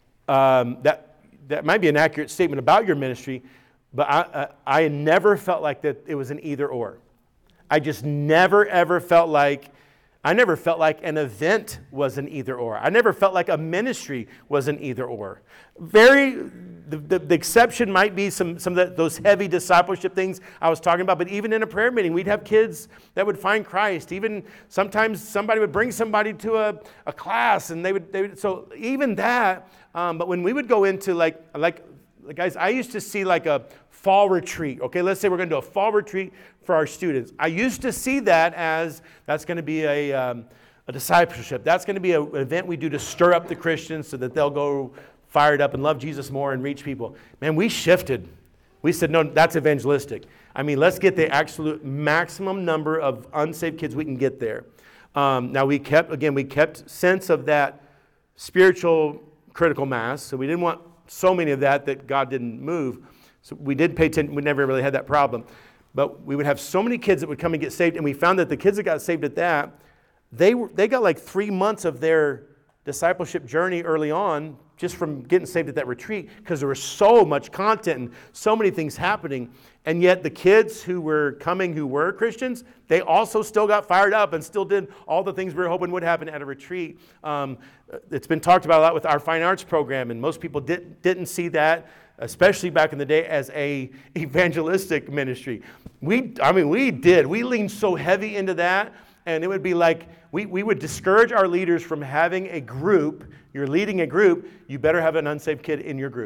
um, that that might be an accurate statement about your ministry, but I, I, I never felt like that it was an either or. I just never, ever felt like I never felt like an event was an either or. I never felt like a ministry was an either or. Very, the, the, the exception might be some, some of the, those heavy discipleship things I was talking about, but even in a prayer meeting, we'd have kids that would find Christ. Even sometimes somebody would bring somebody to a, a class and they would, they would, so even that, um, but when we would go into like, like, like, guys, I used to see like a fall retreat. Okay, let's say we're going to do a fall retreat for our students. I used to see that as that's going to be a, um, a discipleship. That's going to be a, an event we do to stir up the Christians so that they'll go fired up and love Jesus more and reach people. Man, we shifted. We said, no, that's evangelistic. I mean, let's get the absolute maximum number of unsaved kids we can get there. Um, now, we kept, again, we kept sense of that spiritual critical mass. So we didn't want so many of that that God didn't move. So we did pay attention. We never really had that problem. But we would have so many kids that would come and get saved. And we found that the kids that got saved at that, they were, they got like three months of their discipleship journey early on just from getting saved at that retreat because there was so much content and so many things happening. And yet the kids who were coming who were Christians, they also still got fired up and still did all the things we were hoping would happen at a retreat. Um, it's been talked about a lot with our fine arts program, and most people did, didn't see that, especially back in the day, as a evangelistic ministry. We, I mean, we did. We leaned so heavy into that, and it would be like we, we would discourage our leaders from having a group. You're leading a group, you better have an unsaved kid in your group.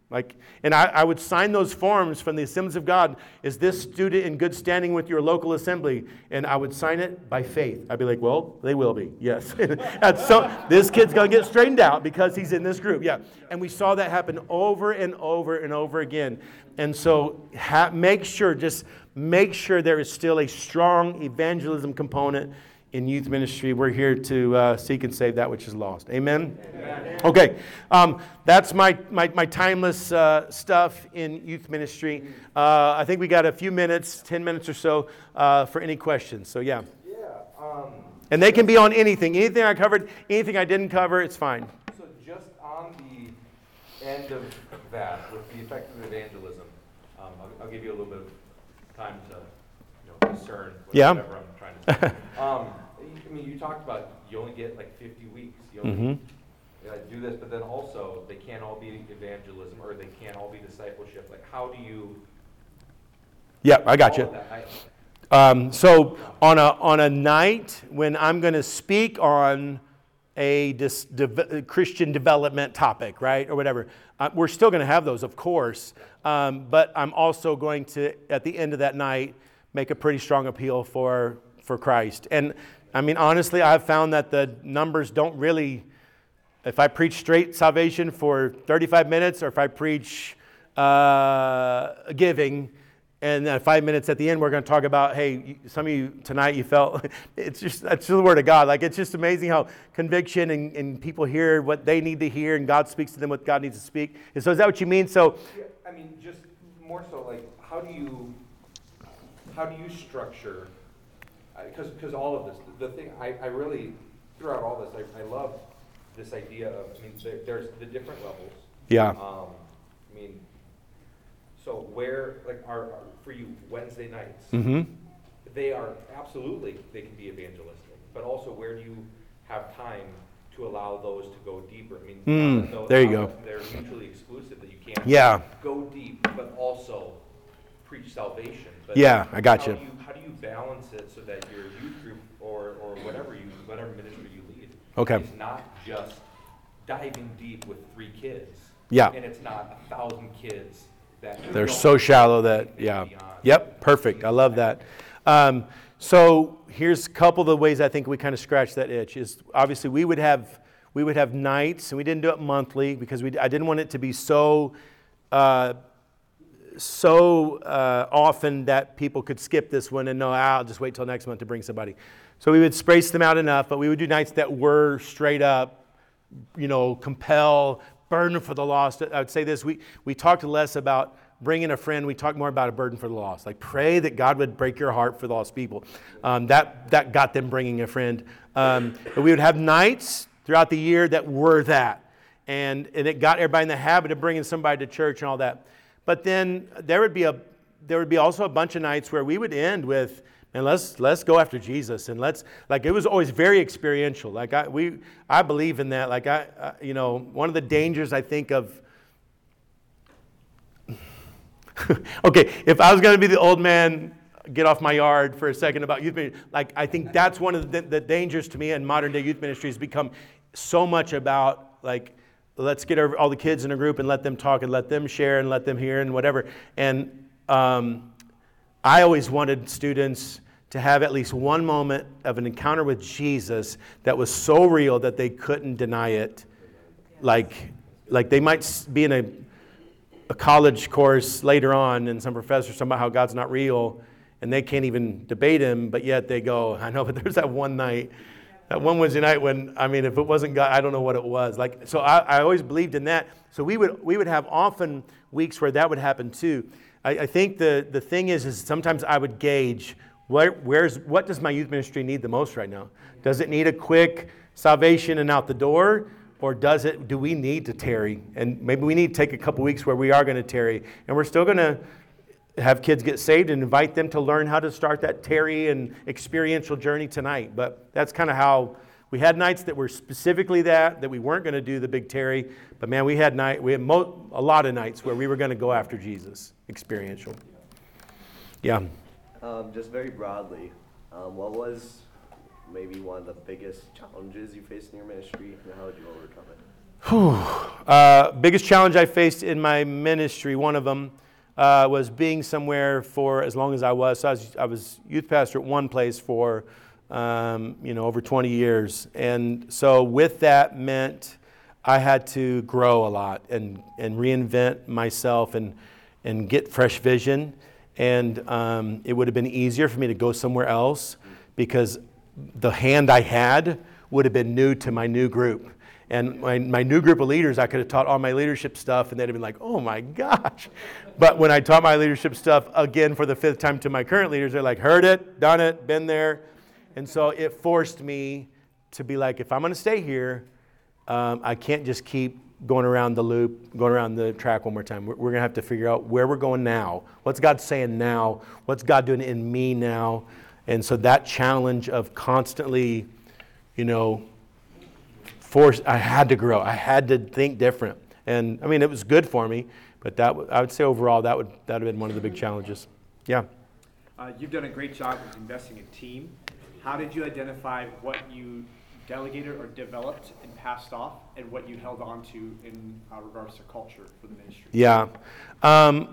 Like, and I, I would sign those forms from the Assemblies of God. Is this student in good standing with your local assembly? And I would sign it by faith. I'd be like, well, they will be, yes. And so this kid's going to get straightened out because he's in this group, yeah. And we saw that happen over and over and over again. And so ha- make sure, just make sure there is still a strong evangelism component in youth ministry. We're here to uh, seek and save that which is lost. Amen? Amen. Okay, um, that's my, my, my timeless uh, stuff in youth ministry. Uh, I think we got a few minutes, ten minutes or so, uh, for any questions. So, yeah. Yeah. Um, and they can be on anything. Anything I covered, anything I didn't cover, it's fine. So just on the end of that, with the effective evangelism, um, I'll, I'll give you a little bit of time to you know, discern yeah. whatever I'm trying to say. um, I mean, you talked about you only get like fifty weeks. You only Mm-hmm. uh, do this, but then also they can't all be evangelism or they can't all be discipleship. Like, how do you? Yeah, I got you. all of that? I- Um, so on a on a night when I'm going to speak on a dis, de, Christian development topic, right, or whatever, uh, we're still going to have those, of course. Um, but I'm also going to, at the end of that night, make a pretty strong appeal for for Christ. And I mean, honestly, I've found that the numbers don't really. If I preach straight salvation for thirty-five minutes, or if I preach uh, giving. And then five minutes at the end, we're going to talk about, hey, some of you tonight, you felt, it's just, that's just the word of God. Like, it's just amazing how conviction and, and people hear what they need to hear and God speaks to them what God needs to speak. And so is that what you mean? So, yeah, I mean, just more so, like, how do you, how do you structure, because uh, because all of this, the thing, I, I really, throughout all this, I, I love this idea of, I mean, there, there's the different levels. yeah. Um, I mean, so where, like, are, are for you Wednesday nights, Mm-hmm. they are absolutely, they can be evangelistic, but also where do you have time to allow those to go deeper? I mean, Mm, not that those- there you not go. that they're mutually exclusive, that you can't Yeah. go deep, but also preach salvation. But Yeah, I got how you. Do you. How do you balance it so that your youth group or, or whatever you, whatever ministry you lead, Okay. is not just diving deep with three kids, Yeah. and it's not a thousand kids that They're don't so shallow that, anything yeah. beyond. Yep, perfect. I love that. Um, so here's a couple of the ways I think we kind of scratch that itch. Is obviously we would have we would have nights, and we didn't do it monthly because we I didn't want it to be so uh, so uh, often that people could skip this one and know, ah, I'll just wait till next month to bring somebody. So we would space them out enough, but we would do nights that were straight up, you know, compel, burden for the lost. I would say this, we, we talked less about bringing a friend. We talked more about a burden for the lost. Like pray that God would break your heart for the lost people. Um, that, that got them bringing a friend. Um, but we would have nights throughout the year that were that. And, and it got everybody in the habit of bringing somebody to church and all that. But then there would be a there would be also a bunch of nights where we would end with, and let's let's go after Jesus, and let's like it was always very experiential. Like I we I believe in that. Like I, I you know one of the dangers I think of. Okay, if I was going to be the old man, get off my yard for a second about youth ministry. Like I think that's one of the, the dangers to me in modern day youth ministry has become so much about like. Let's get all the kids in a group and let them talk and let them share and let them hear and whatever. And um, I always wanted students to have at least one moment of an encounter with Jesus that was so real that they couldn't deny it. Like, like they might be in a, a college course later on and some professor talking about how God's not real and they can't even debate him, but yet they go, I know, but there's that one night That one Wednesday night when, I mean, if it wasn't God, I don't know what it was. Like, so I, I always believed in that. So we would we would have often weeks where that would happen too. I, I think the, the thing is, is sometimes I would gauge where, where's what does my youth ministry need the most right now? Does it need a quick salvation and out the door? Or does it, do we need to tarry? And maybe we need to take a couple weeks where we are going to tarry. And we're still going to have kids get saved and invite them to learn how to start that tarry and experiential journey tonight. But that's kind of how we had nights that were specifically that, that we weren't going to do the big tarry. But man, we had night, we had mo- a lot of nights where we were going to go after Jesus, experiential. Yeah. Um, just very broadly, um, what was maybe one of the biggest challenges you faced in your ministry, and how did you overcome it? Whew. Uh, biggest challenge I faced in my ministry, one of them, uh, was being somewhere for as long as I was. So I was, I was youth pastor at one place for, um, you know, over twenty years. And so with that meant I had to grow a lot and, and reinvent myself and, and get fresh vision. And um, it would have been easier for me to go somewhere else because the hand I had would have been new to my new group. And my, my new group of leaders, I could have taught all my leadership stuff, and they'd have been like, oh my gosh. But when I taught my leadership stuff again for the fifth time to my current leaders, they're like, heard it, done it, been there. And so it forced me to be like, if I'm going to stay here, um, I can't just keep going around the loop, going around the track one more time. We're, we're going to have to figure out where we're going now. What's God saying now? What's God doing in me now? And so that challenge of constantly, you know, force, I had to grow. I had to think different. And I mean, it was good for me, but that I would say overall that would that would have been one of the big challenges. Yeah. Uh, you've done a great job with investing in team. How did you identify what you delegated or developed and passed off, and what you held on to in uh, regards to culture for the ministry? Yeah. Um,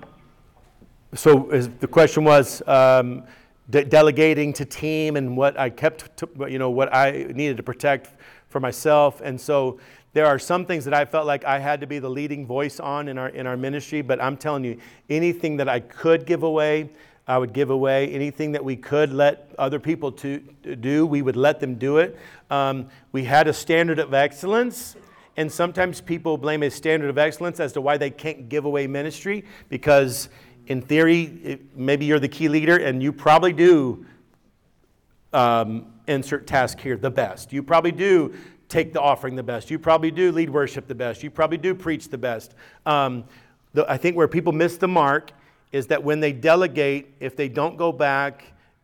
so as the question was um, de- delegating to team and what I kept, to, you know, what I needed to protect for myself. And so there are some things that I felt like I had to be the leading voice on in our in our ministry, but I'm telling you, anything that I could give away, I would give away. Anything that we could let other people to do, we would let them do it. Um, we had a standard of excellence, and sometimes people blame a standard of excellence as to why they can't give away ministry, because in theory, it, maybe you're the key leader and you probably do um, insert task here the best. You probably do take the offering the best. You probably do lead worship the best. You probably do preach the best. Um, the, I think where people miss the mark is that when they delegate, if they don't go back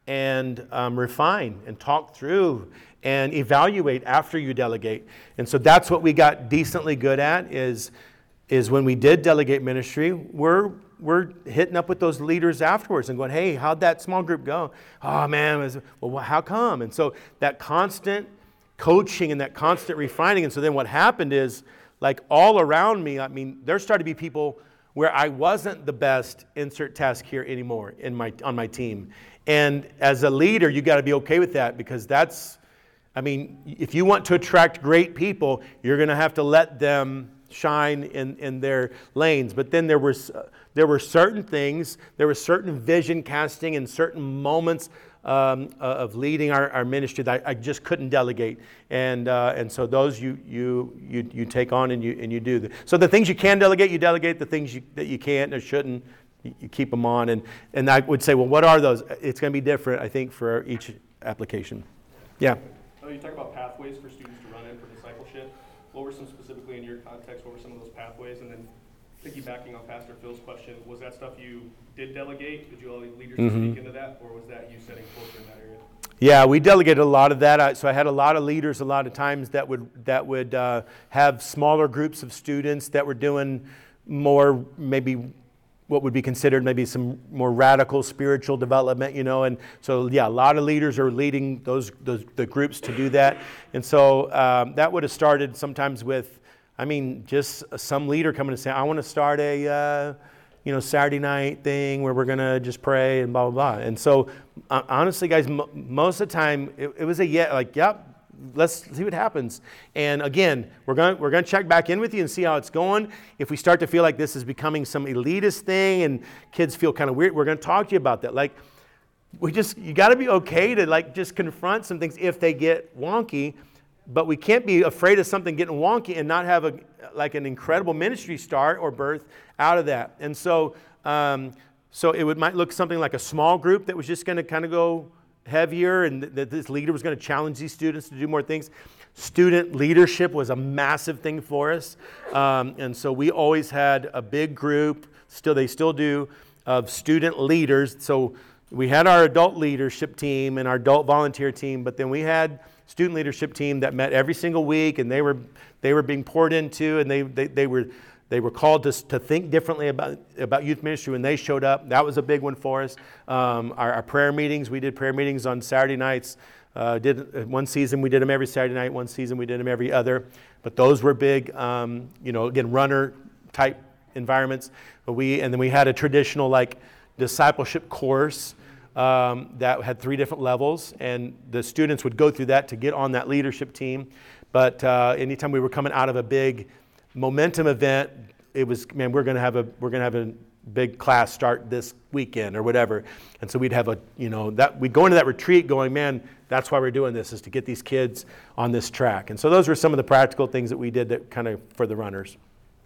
and um, refine and talk through and evaluate after you delegate. And so that's what we got decently good at is, is when we did delegate ministry, we're we're hitting up with those leaders afterwards and going, hey, how'd that small group go? Oh, man, it was, well, how come? And so that constant coaching and that constant refining. And so then what happened is, like all around me, I mean, there started to be people where I wasn't the best insert task here anymore in my on my team. And as a leader, you got to be okay with that, because that's, I mean, if you want to attract great people, you're going to have to let them shine in, in their lanes. But then there was uh, there were certain things, there was certain vision casting and certain moments um, uh, of leading our, our ministry that I, I just couldn't delegate. And uh, and so those you you you you take on and you and you do. So the things you can delegate, you delegate. The things you, that you can't or shouldn't, you, you keep them on. And and I would say, well, what are those? It's going to be different, I think, for each application. Yeah. Oh, you talk about pathways for students to run in for discipleship. What were some specifically in your context? What were some of those pathways? And then piggybacking on Pastor Phil's question, was that stuff you did delegate? Did you allow leaders mm-hmm. to speak into that, or was that you setting culture in that area? Yeah, we delegated a lot of that. I, so I had a lot of leaders a lot of times that would that would uh, have smaller groups of students that were doing more, maybe what would be considered maybe some more radical spiritual development, you know. And so, yeah, a lot of leaders are leading those, those the groups to do that. And so um, that would have started sometimes with, I mean, just some leader coming and saying, I want to start a, uh, you know, Saturday night thing where we're going to just pray and blah, blah, blah. And so, uh, honestly, guys, m- most of the time, it, it was a yeah, like, yep, let's see what happens. And again, we're going we're going to check back in with you and see how it's going. If we start to feel like this is becoming some elitist thing and kids feel kind of weird, we're going to talk to you about that. Like, we just, you got to be okay to like just confront some things if they get wonky. But we can't be afraid of something getting wonky and not have a like an incredible ministry start or birth out of that. And so, um, so it would might look something like a small group that was just going to kind of go heavier, and that this leader was going to challenge these students to do more things. Student leadership was a massive thing for us, um, and so we always had a big group. Still, they still do, of student leaders. So we had our adult leadership team and our adult volunteer team, but then we had student leadership team that met every single week, and they were they were being poured into, and they they, they were They were called to, to think differently about, about youth ministry when they showed up. That was a big one for us. Um, our, our prayer meetings, we did prayer meetings on Saturday nights. Uh, did one season we did them every Saturday night. One season we did them every other. But those were big, um, you know, again, runner type environments. But we and then we had a traditional like discipleship course um, that had three different levels, and the students would go through that to get on that leadership team. But uh, anytime we were coming out of a big momentum event, it was, man, we're going to have a we're going to have a big class start this weekend or whatever. And so we'd have a, you know, that we'd go into that retreat going, man, that's why we're doing this, is to get these kids on this track. And so those were some of the practical things that we did that kind of for the runners.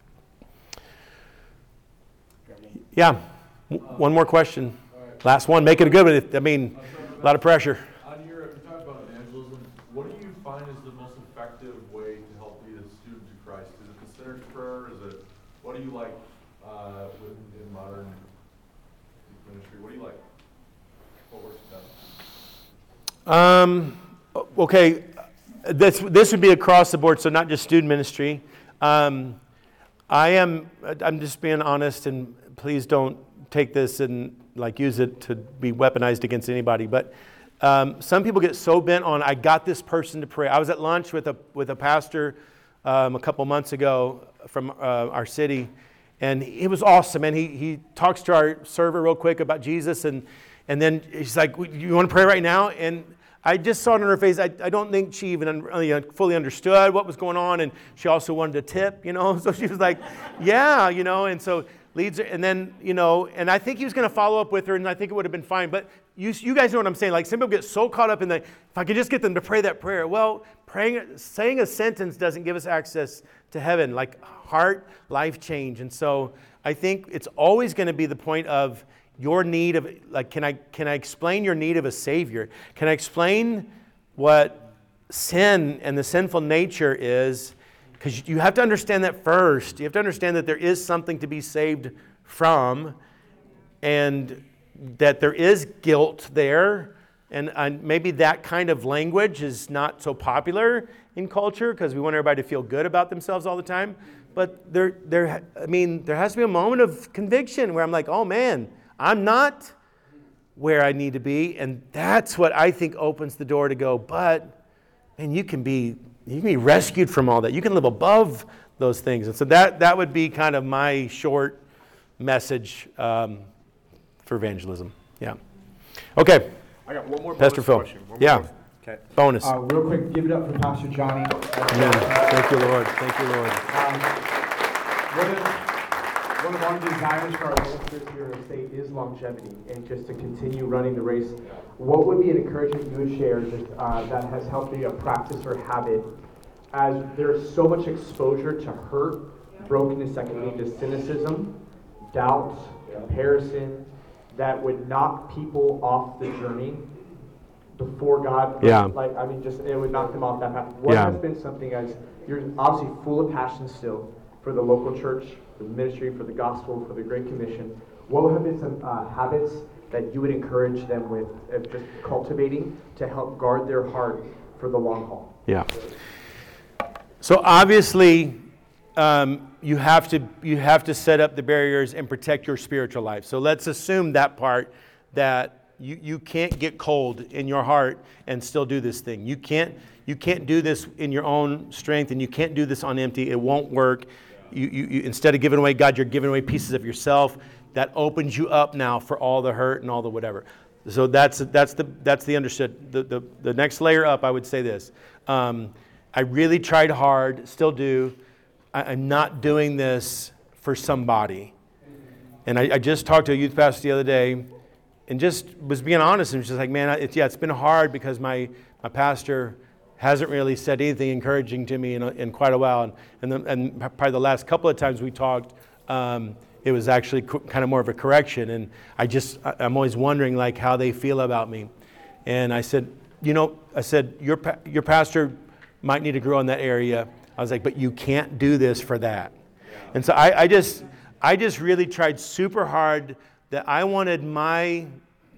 Yeah, one more question. Last one, make it a good one. I mean, a lot of pressure. On your, you talked about evangelism. What do you find is the most effective way to help lead a student to Christ? Is it the sinner's prayer? Is it, what do you like uh, with, in modern youth ministry? What do you like? What works best? Um, okay, this this would be across the board, so not just student ministry. Um, I am, I'm just being honest, and please don't take this and like use it to be weaponized against anybody. But um, some people get so bent on, I got this person to pray. I was at lunch with a with a pastor um, a couple months ago from uh, our city, and it was awesome. And he he talks to our server real quick about Jesus, and and then he's like, "You want to pray right now?" And I just saw it on her face. I, I don't think she even really fully understood what was going on, and she also wanted a tip, you know. So she was like, "Yeah," you know. And so leads her, and then you know, and I think he was going to follow up with her, and I think it would have been fine. But you you guys know what I'm saying. Like some people get so caught up in the, if I could just get them to pray that prayer. Well, praying, saying a sentence doesn't give us access to heaven. Like heart, life change, and so I think it's always going to be the point of your need of, like, can I can I explain your need of a Savior? Can I explain what sin and the sinful nature is? Because you have to understand that first. You have to understand that there is something to be saved from, and that there is guilt there. And, and maybe that kind of language is not so popular in culture because we want everybody to feel good about themselves all the time. But there, there, I mean, there has to be a moment of conviction where I'm like, oh man, I'm not where I need to be, and that's what I think opens the door to go, but man, you can be you can be rescued from all that. You can live above those things. And so that that would be kind of my short message um, for evangelism. Yeah. Okay. I got one more Pastor bonus Phil. question. One more Yeah. bonus. Okay. Bonus. Uh, real quick, give it up for Pastor Johnny. Amen. Thank you, Lord. Thank you, Lord. Um, one, of, one of our desires for our ministers here in the state is longevity and just to continue running the race. What would be an encouragement you would share just uh, that has helped you a practice or habit as there's so much exposure to hurt, brokenness that can lead to cynicism, doubt, comparison, that would knock people off the journey before God. Yeah. Like, I mean, just, it would knock them off that path. What Yeah. has been something as, you're obviously full of passion still for the local church, for the ministry, for the gospel, for the Great Commission. What have been some uh, habits that you would encourage them with, uh, just cultivating to help guard their heart for the long haul? Yeah. So obviously, um, you have to you have to set up the barriers and protect your spiritual life. So let's assume that part, that you, you can't get cold in your heart and still do this thing. You can't you can't do this in your own strength, and you can't do this on empty. It won't work. You, you, you instead of giving away God, you're giving away pieces of yourself. That opens you up now for all the hurt and all the whatever. So that's that's the that's the understood. The the, the next layer up, I would say this. Um, I really tried hard, still do. I, I'm not doing this for somebody. And I, I just talked to a youth pastor the other day, and just was being honest, and was just like, man, it's, yeah, it's been hard because my my pastor hasn't really said anything encouraging to me in, a, in quite a while. And and, the, and probably the last couple of times we talked, um, it was actually co- kind of more of a correction. And I just, I, I'm always wondering like how they feel about me. And I said, you know, I said, your pa- your pastor might need to grow in that area. I was like, but you can't do this for that. And so I, I just, I just really tried super hard that I wanted my,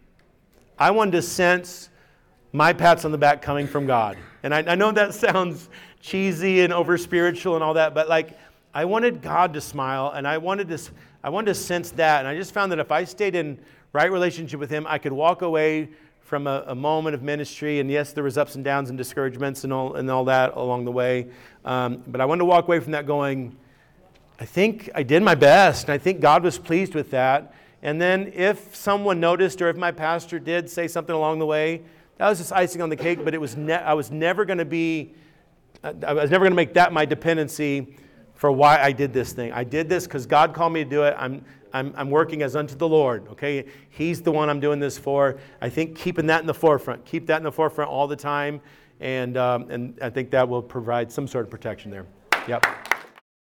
I wanted to sense my pats on the back coming from God. And I, I know that sounds cheesy and over spiritual and all that, but like, I wanted God to smile, and I wanted to, s- I wanted to sense that. And I just found that if I stayed in right relationship with him, I could walk away from a, a moment of ministry. And yes, there was ups and downs and discouragements and all, and all that along the way. Um, but I wanted to walk away from that going, I think I did my best, and I think God was pleased with that. And then if someone noticed, or if my pastor did say something along the way, that was just icing on the cake. But it was ne- I was never going to be, I was never going to make that my dependency for why I did this thing. I did this because God called me to do it. I'm, I'm, I'm working as unto the Lord, okay? He's the one I'm doing this for. I think keeping that in the forefront, keep that in the forefront all the time, and, um, and I think that will provide some sort of protection there. Yep.